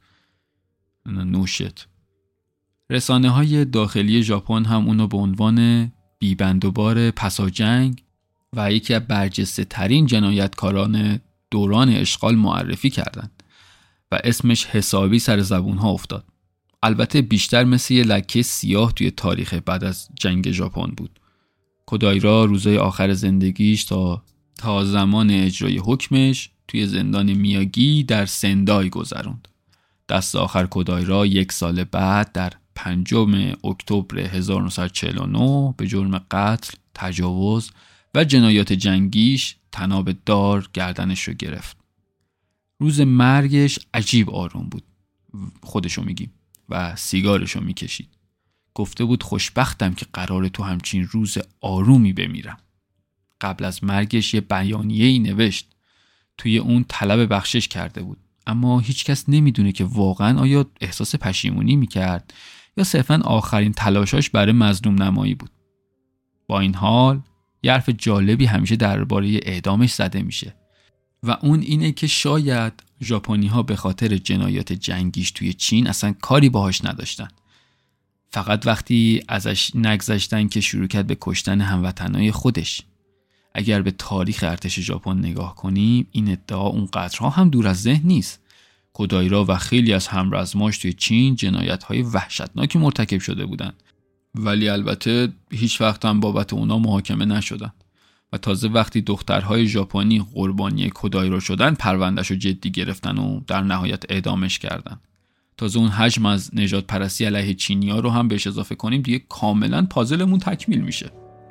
Speaker 1: نوشت. رسانه‌های داخلی ژاپن هم اونو به عنوان بی‌بندوبار پسا جنگ و یکی از برجسته ترین جنایتکاران دوران اشغال معرفی کردند و اسمش حسابی سر زبون‌ها افتاد. البته بیشتر مثل یه لکه سیاه توی تاریخ بعد از جنگ ژاپن بود. کودایرا روزهای آخر زندگیش تا زمان اجرای حکمش توی زندان میاگی در سندای گذروند. دست آخر کودایرا 1 سال بعد در 5 اکتبر 1949 به جرم قتل، تجاوز و جنایات جنگیش طناب دار گردنش رو گرفت. روز مرگش عجیب آروم بود، خودشو میگیم، و سیگارشو میکشید. گفته بود خوشبختم که قراره تو همچین روز آرومی بمیرم. قبل از مرگش یه بیانیه‌ای نوشت. توی اون طلب بخشش کرده بود، اما هیچ کس نمیدونه که واقعا آیا احساس پشیمونی میکرد یا صرفاً آخرین تلاشاش برای مظلوم نمایی بود. با این حال یه حرف جالبی همیشه درباره اعدامش زده میشه و اون اینه که شاید ژاپنی‌ها به خاطر جنایات جنگیش توی چین اصلا کاری باهاش نداشتن. فقط وقتی ازش نگذشتن که شروع کرد به کشتن هموطنای خودش. اگر به تاریخ ارتش ژاپن نگاه کنیم این ادعا اون قدرها هم دور از ذهن نیست. کودایرا و خیلی از همرزماش توی چین جنایت‌های وحشتناکی مرتکب شده بودن، ولی البته هیچ وقت هم بابت اونا محاکمه نشدن و تازه وقتی دخترهای ژاپنی قربانی کودایرا شدن پروندهش رو جدی گرفتن و در نهایت اعدامش کردن. تازه اون حجم از نژاد پرستی علیه چینی‌ها رو هم بهش اضافه کنیم دیگه کاملا پازلمون تکمیل میشه.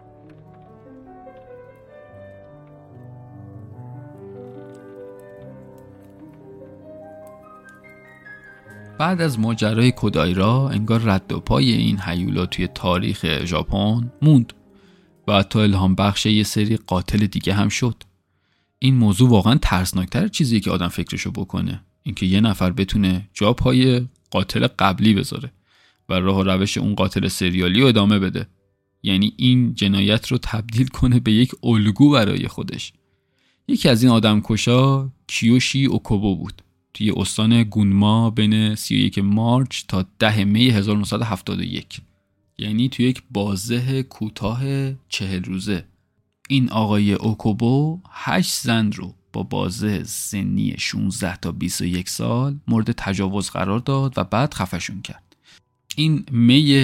Speaker 1: بعد از ماجرای کودایرا انگار رد و پای این هیولا توی تاریخ ژاپن موند و حتی الهام بخش یه سری قاتل دیگه هم شد. این موضوع واقعا ترسناکتر چیزیه که آدم فکرشو بکنه، اینکه یه نفر بتونه جا پای قاتل قبلی بذاره و راه و روش اون قاتل سریالی رو ادامه بده، یعنی این جنایت رو تبدیل کنه به یک الگو برای خودش. یکی از این آدمکشا کیوشی اوکوبو بود توی استان گونما بین 31 مارچ تا 10 می 1971، یعنی توی یک بازه کوتاه 40 روزه. این آقای اوکوبو 8 زن رو با بازه سنی 16 تا 21 سال مورد تجاوز قرار داد و بعد خفشون کرد. این می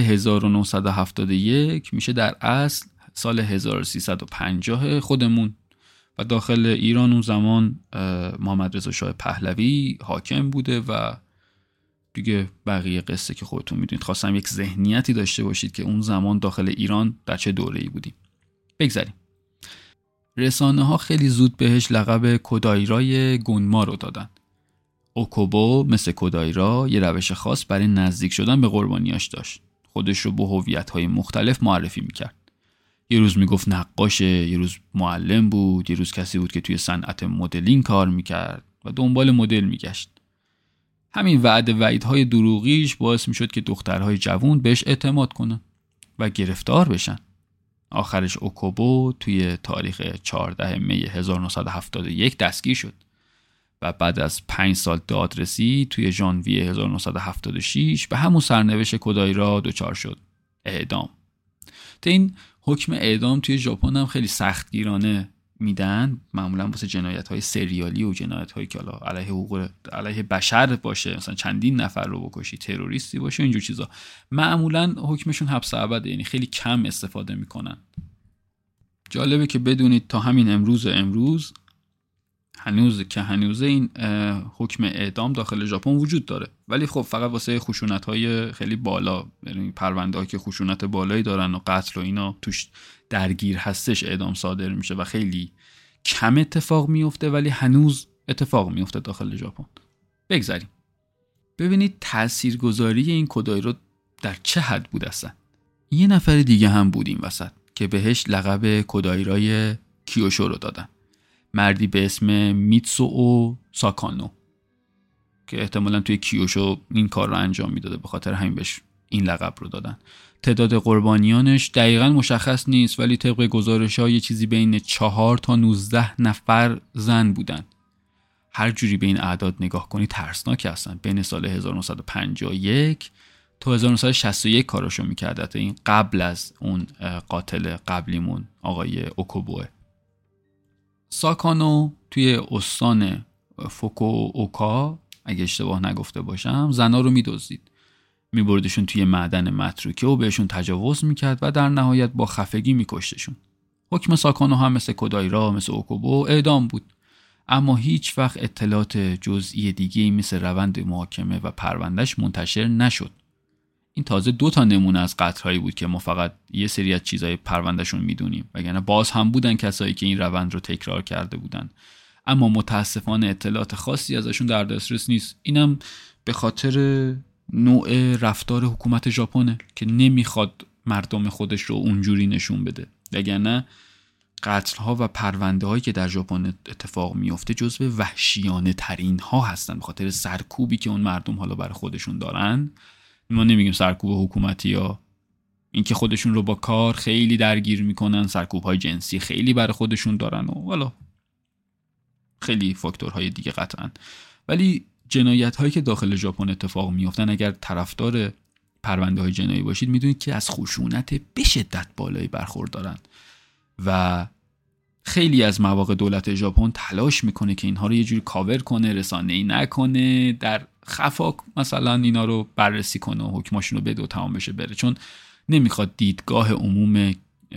Speaker 1: 1971 میشه در اصل سال 1350 خودمون و داخل ایران اون زمان محمد رضا شاه پهلوی حاکم بوده و دیگه بقیه قصه که خودتون میدونید. خواستم یک ذهنیتی داشته باشید که اون زمان داخل ایران در چه دوره‌ای بودیم. بگذاریم. رسانه ها خیلی زود بهش لقب کودایرای گونما رو دادن. اوکوبو مثل کودایرا یه روش خاص برای نزدیک شدن به قربانیاش داشت. خودش رو به هویت‌های مختلف معرفی میکرد. یه روز میگفت نقاشه، یه روز معلم بود، یه روز کسی بود که توی صنعت مدلینگ کار میکرد و دنبال مدل میگشت. همین وعیدهای دروغیش باعث میشد که دخترهای جوان بهش اعتماد کنن و گرفتار بشن. آخرش اوکوبو توی تاریخ 14 می 1971 دستگیر شد و بعد از 5 سال دادرسی توی ژانویه 1976 به همون سرنوشت کودایرا دچار شد، اعدام. این حکم اعدام توی ژاپن هم خیلی سختگیرانه میدن، معمولا واسه جنایت‌های سریالی و جنایت‌هایی که علیه بشر باشه، مثلا چندین نفر رو بکشی، تروریستی باشه، اینجور چیزا، معمولا حکمشون حبس ابده، یعنی خیلی کم استفاده میکنن. جالبه که بدونید تا همین امروز هنوز این حکم اعدام داخل ژاپن وجود داره، ولی خب فقط واسه خشونت‌های خیلی بالا، یعنی پرونده‌ای که خشونت بالایی دارن و قتل و اینا توش درگیر هستش اعدام صادر میشه و خیلی کم اتفاق میفته، ولی هنوز اتفاق میفته داخل ژاپن. بگذاریم. ببینید تاثیرگذاری این کودایرو در چه حد بود اصلا. یه نفر دیگه هم بود این وسط که بهش لقب کودایرای کیوشو رو دادن. مردی به اسم میتسوو ساکانو که احتمالاً توی کیوشو این کار رو انجام میداده، به خاطر همین بهش این لقب رو دادن. تعداد قربانیانش دقیقاً مشخص نیست، ولی طبق گزارش‌ها یه چیزی بین 4 تا 19 نفر زن بودن. هر جوری به این اعداد نگاه کنی ترسناک هستن. بین سال 1951 تا 1961 کاراشو میکرد. این قبل از اون قاتل قبلیمون آقای اوکوبوه. ساکانو توی استان فوکوئوکا اگه اشتباه نگفته باشم زنا رو میدزدید، میبردشون توی معدن متروکه و بهشون تجاوز میکرد و در نهایت با خفگی میکشتشون. حکم ساکانو هم مثل کودایرا مثل اوکوبو اعدام بود، اما هیچ وقت اطلاعات جزئی دیگه‌ای مثل روند محاکمه و پروندهش منتشر نشد. این تازه 2 نمونه از قتل‌هایی بود که ما فقط یه سری از چیزای پروندهشون میدونیم، وگرنه باز هم بودن کسایی که این روند رو تکرار کرده بودن، اما متاسفانه اطلاعات خاصی ازشون در دسترس نیست. اینم به خاطر نوع رفتار حکومت ژاپنه که نمیخواد مردم خودش رو اونجوری نشون بده، وگرنه قتل‌ها و پرونده‌هایی که در ژاپن اتفاق میفته جزو وحشیانه ترین ها هستن، به خاطر سرکوبی که اون مردم حالا برای خودشون دارن. ما نمیگیم سرکوب حکومتی ها، این که خودشون رو با کار خیلی درگیر میکنن، سرکوب‌های جنسی خیلی برای خودشون دارن و والا خیلی فاکتورهای دیگه قطعا. ولی جنایت‌هایی که داخل ژاپن اتفاق میافتن، اگر طرفدار پرونده‌های جنایی باشید میدونید که از خشونت به شدت بالایی برخوردارن و خیلی از مواقع دولت ژاپن تلاش میکنه که اینها رو یه جوری کاور کنه، رسانه‌ای نکنه، در خفا مثلا اینا رو بررسی کنه و حکماشون رو بده و تمام بشه بره، چون نمیخواد دیدگاه عموم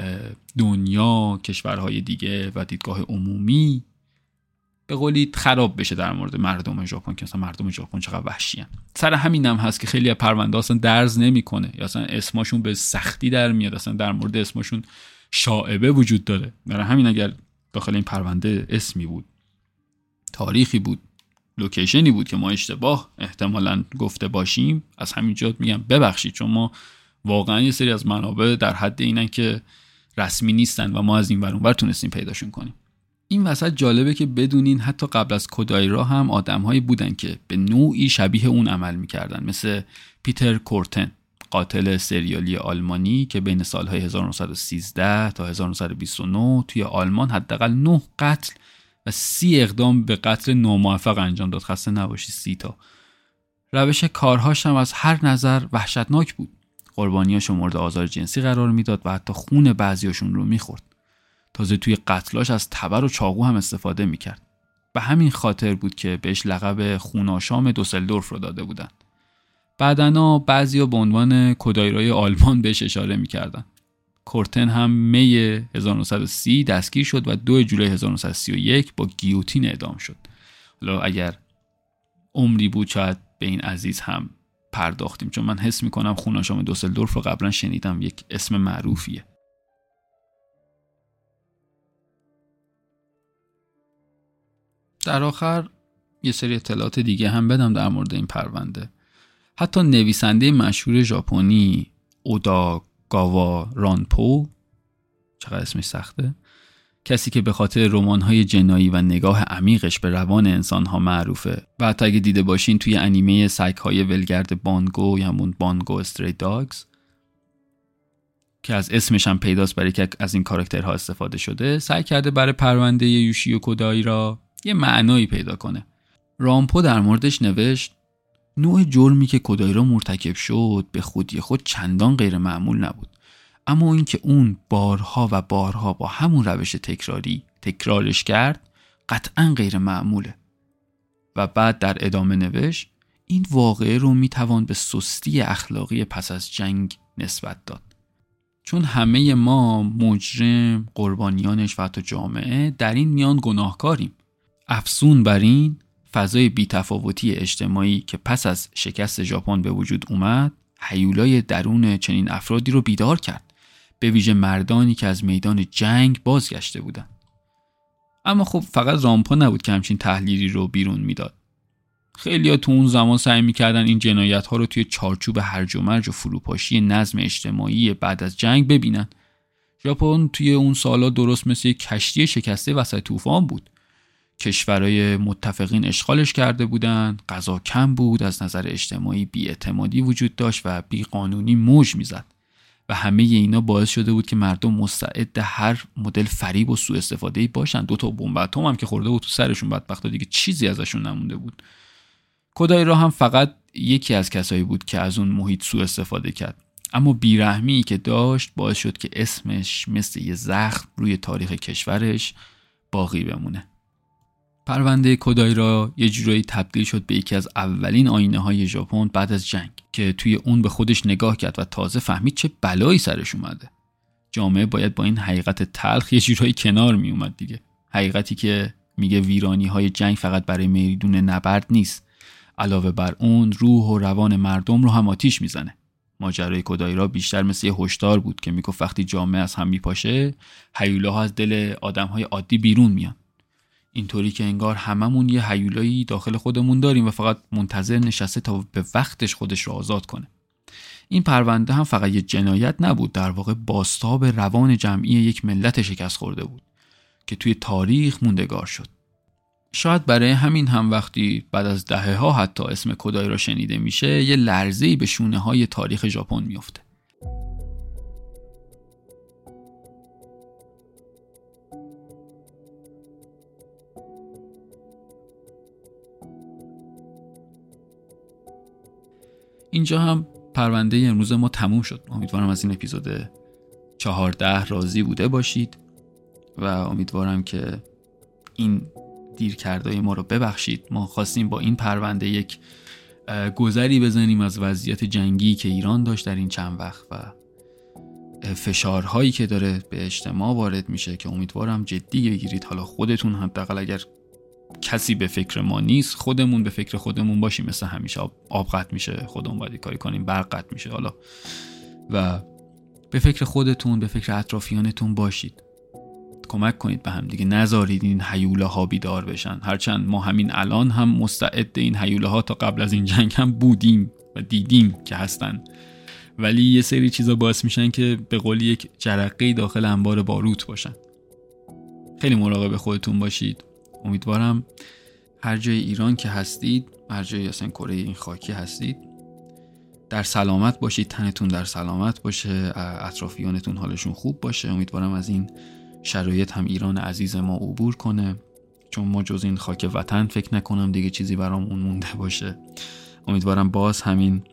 Speaker 1: دنیا، کشورهای دیگه و دیدگاه عمومی به قولی خراب بشه در مورد مردم ژاپن، که مثلا مردم ژاپن چقدر وحشیان. سر همین هم هست که خیلی از پرونده اصلا درز نمیکنه یا اصلا اسمشون به سختی در میاد، اصلا در مورد اسمشون شائبه وجود داره. برای همین اگر داخل این پرونده اسمی بود، تاریخی بود، لوکیشنی بود که ما اشتباه احتمالاً گفته باشیم، از همین جهت میگم ببخشید، چون ما واقعا یه سری از منابع در حد اینن که رسمی نیستن و ما از این ور اون ور تونستیم پیداشون کنیم. این وسط جالبه که بدونین حتی قبل از کودایرا هم آدم‌هایی بودن که به نوعی شبیه اون عمل می‌کردن، مثل پیتر کورتن، قاتل سریالی آلمانی که بین سال‌های 1913 تا 1929 توی آلمان حداقل 9 قتل و 30 اقدام به قتل ناموفق انجام داد. خسته نباشی 30 تا. روش کارهاش هم از هر نظر وحشتناک بود. قربانیاشو مورد آزار جنسی قرار میداد و حتی خون بعضیاشون رو می‌خورد. تازه توی قتلاش از تبر و چاقو هم استفاده میکرد. به همین خاطر بود که بهش لقب خوناشام دوسلدورف رو داده بودن. بعدنا بعضیا به عنوان کودایرای آلمان بهش اشاره میکردن. کورتن هم می 1930 دستگیر شد و 2 جولای 1931 با گیوتین اعدام شد. حالا اگر عمری بود شاید به این عزیز هم پرداختیم، چون من حس میکنم خوناشام دوسلدورف رو قبلا شنیدم، یک اسم معروفیه. در آخر یه سری اطلاعات دیگه هم بدم در مورد این پرونده. حتی نویسنده مشهور ژاپنی اوداگاوا رانپو، چقدر اسمش سخته، کسی که به خاطر رمان‌های جنایی و نگاه عمیقش به روان انسان‌ها معروفه و حتی اگه دیده باشین توی انیمه سگ‌های ولگرد بانگو یا همون بانگو استری داگز که از اسمش هم پیداست برای که از این کاراکترها استفاده شده، سعی کرده برای پرونده یوشیو کودایرا یه معنایی پیدا کنه. رامپو در موردش نوشت نوع جرمی که کودایرا مرتکب شد به خودی خود چندان غیر معمول نبود، اما این که اون بارها و بارها با همون روش تکراری تکرارش کرد قطعا غیر معموله. و بعد در ادامه نوشت این واقعه رو میتوان به سستی اخلاقی پس از جنگ نسبت داد، چون همه ما مجرم، قربانیانش و حتی جامعه در این میان گناهکاریم. افزون بر این، فضای بی‌تفاوتی اجتماعی که پس از شکست ژاپن به وجود اومد، هیولای درون چنین افرادی رو بیدار کرد، به ویژه مردانی که از میدان جنگ بازگشته بودند. اما خب فقط رامپو نبود که همچین تحلیلی رو بیرون میداد. خیلی‌ها تو اون زمان سعی می‌کردن این جنایت‌ها رو توی چارچوب هرج و مرج و فروپاشی نظم اجتماعی بعد از جنگ ببینن. ژاپن توی اون سالا درست مثل یک کشتی شکسته وسط طوفان بود. کشورهای متفقین اشغالش کرده بودن، غذا کم بود، از نظر اجتماعی بی‌اعتمادی وجود داشت و بی‌قانونی موج می‌زد. و همه اینا باعث شده بود که مردم مستعد هر مدل فریب و سوء استفاده‌ای باشن. 2 بمب اتم هم که خورده بود تو سرشون، بدبختا دیگه چیزی ازشون نمونده بود. کودایرا هم فقط یکی از کسایی بود که از اون محیط سوء استفاده کرد، اما بیرحمی که داشت باعث شد که اسمش مثل یه زخم روی تاریخ کشورش باقی بمونه. پرونده کودایرا یه جورایی تبدیل شد به یکی از اولین آینه‌های ژاپن بعد از جنگ که توی اون به خودش نگاه کرد و تازه فهمید چه بلایی سرش اومده. جامعه باید با این حقیقت تلخ یه جورایی کنار می اومد دیگه. حقیقتی که میگه ویرانی‌های جنگ فقط برای میدون نبرد نیست، علاوه بر اون روح و روان مردم رو هم آتیش میزنه. ماجرای کودایرا بیشتر مثل یه هشدار بود که میگفت وقتی جامعه از هم میپاشه، هیولاها از دل آدم‌های عادی بیرون میان. اینطوری که انگار هممون یه هیولایی داخل خودمون داریم و فقط منتظر نشسته تا به وقتش خودش رو آزاد کنه. این پرونده هم فقط یه جنایت نبود، در واقع بازتاب روان جمعی یک ملت شکست خورده بود که توی تاریخ موندگار شد. شاید برای همین هم وقتی بعد از دهه‌ها حتی اسم کودایرا شنیده میشه، یه لرزه‌ای به شونه‌های تاریخ ژاپن میفته. اینجا هم پرونده امروز ما تموم شد. امیدوارم از این اپیزود 14 راضی بوده باشید و امیدوارم که این دیرکردهای ما رو ببخشید. ما خواستیم با این پرونده یک گذری بزنیم از وضعیت جنگی که ایران داشت در این چند وقت و فشارهایی که داره به اجتماع وارد میشه که امیدوارم جدی بگیرید. حالا خودتون حداقل اگر کسی به فکر ما نیست، خودمون به فکر خودمون باشیم. مثل همیشه آب قطع میشه، خودمون باید کاری کنیم، برق قطع میشه حالا، و به فکر خودتون، به فکر اطرافیانتون باشید. کمک کنید به هم دیگه، نذارید این هیولاها بیدار بشن. هرچند ما همین الان هم مستعد این هیولاها تا قبل از این جنگ هم بودیم و دیدیم که هستن، ولی یه سری چیزا باعث میشن که به قول یک جرقه داخل انبار باروت باشن. خیلی مراقب خودتون باشید. امیدوارم هر جای ایران که هستید، هر جای اصلا کره این خاکی هستید، در سلامت باشید، تنتون در سلامت باشه، اطرافیانتون حالشون خوب باشه. امیدوارم از این شرایط هم ایران عزیز ما عبور کنه، چون ما جز این خاک وطن فکر نکنم دیگه چیزی برامون مونده باشه. امیدوارم باز همین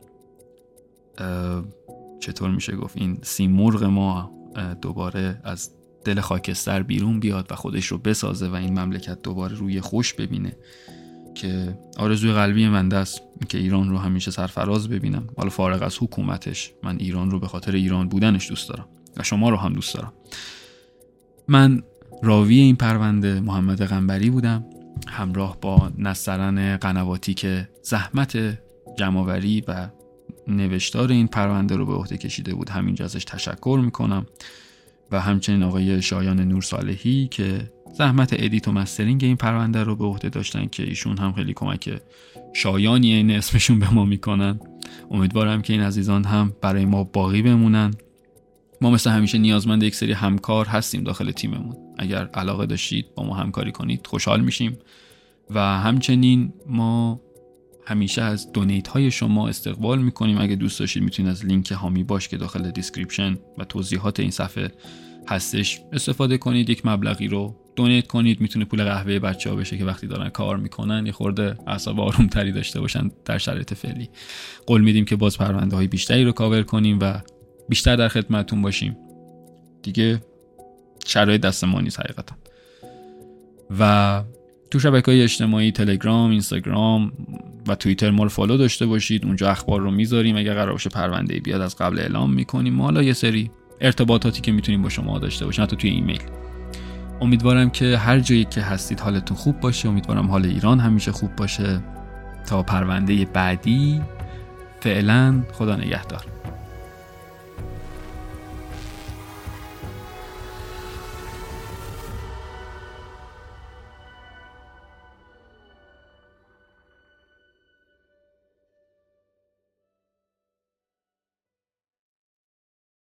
Speaker 1: چطور میشه گفت، این سیمرغ ما دوباره از دل خاکستر بیرون بیاد و خودش رو بسازه و این مملکت دوباره روی خوش ببینه، که آرزوی قلبی من است که ایران رو همیشه سرفراز ببینم. حالا فارغ از حکومتش، من ایران رو به خاطر ایران بودنش دوست دارم و شما رو هم دوست دارم. من راوی این پرونده محمد قنبری بودم، همراه با نسترن قنواتی که زحمت جمع‌آوری و نوشتار این پرونده رو به عهده کشیده بود. همینجا ازش تشکر میکنم. و همچنین آقای شایان نور صالحی که زحمت ادیت و مسترینگ این پرونده رو به عهده داشتن، که ایشون هم خیلی کمک شایانی این اسمشون به ما میکنن. امیدوارم که این عزیزان هم برای ما باقی بمونن. ما مثل همیشه نیازمند یک سری همکار هستیم داخل تیممون. اگر علاقه داشتید با ما همکاری کنید خوشحال میشیم. و همچنین ما همیشه از دونیت های شما استقبال میکنیم. اگه دوست داشتید میتونید از لینک هامی باش که داخل دیسکریپشن و توضیحات این صفحه هستش استفاده کنید، یک مبلغی رو دونیت کنید. میتونه پول قهوه بچه‌ها بشه که وقتی دارن کار میکنن یه خورده اعصاب آرومتری داشته باشن در شرایط فعلی. قول میدیم که باز پرونده های بیشتری رو کاور کنیم و بیشتر در خدمتتون باشیم. دیگه شرایط دست ما نیست حقیقتا. و تو شبکه‌های اجتماعی تلگرام، اینستاگرام و توییتر ما رو فالو داشته باشید. اونجا اخبار رو میذاریم. اگه قرار باشه پرونده بیاد از قبل اعلام میکنیم. حالا یه سری ارتباطاتی که میتونیم با شما داشته باشیم، حتی توی ایمیل. امیدوارم که هر جایی که هستید حالتون خوب باشه. امیدوارم حال ایران همیشه خوب باشه. تا پرونده بعدی، فعلا خدا نگهدار.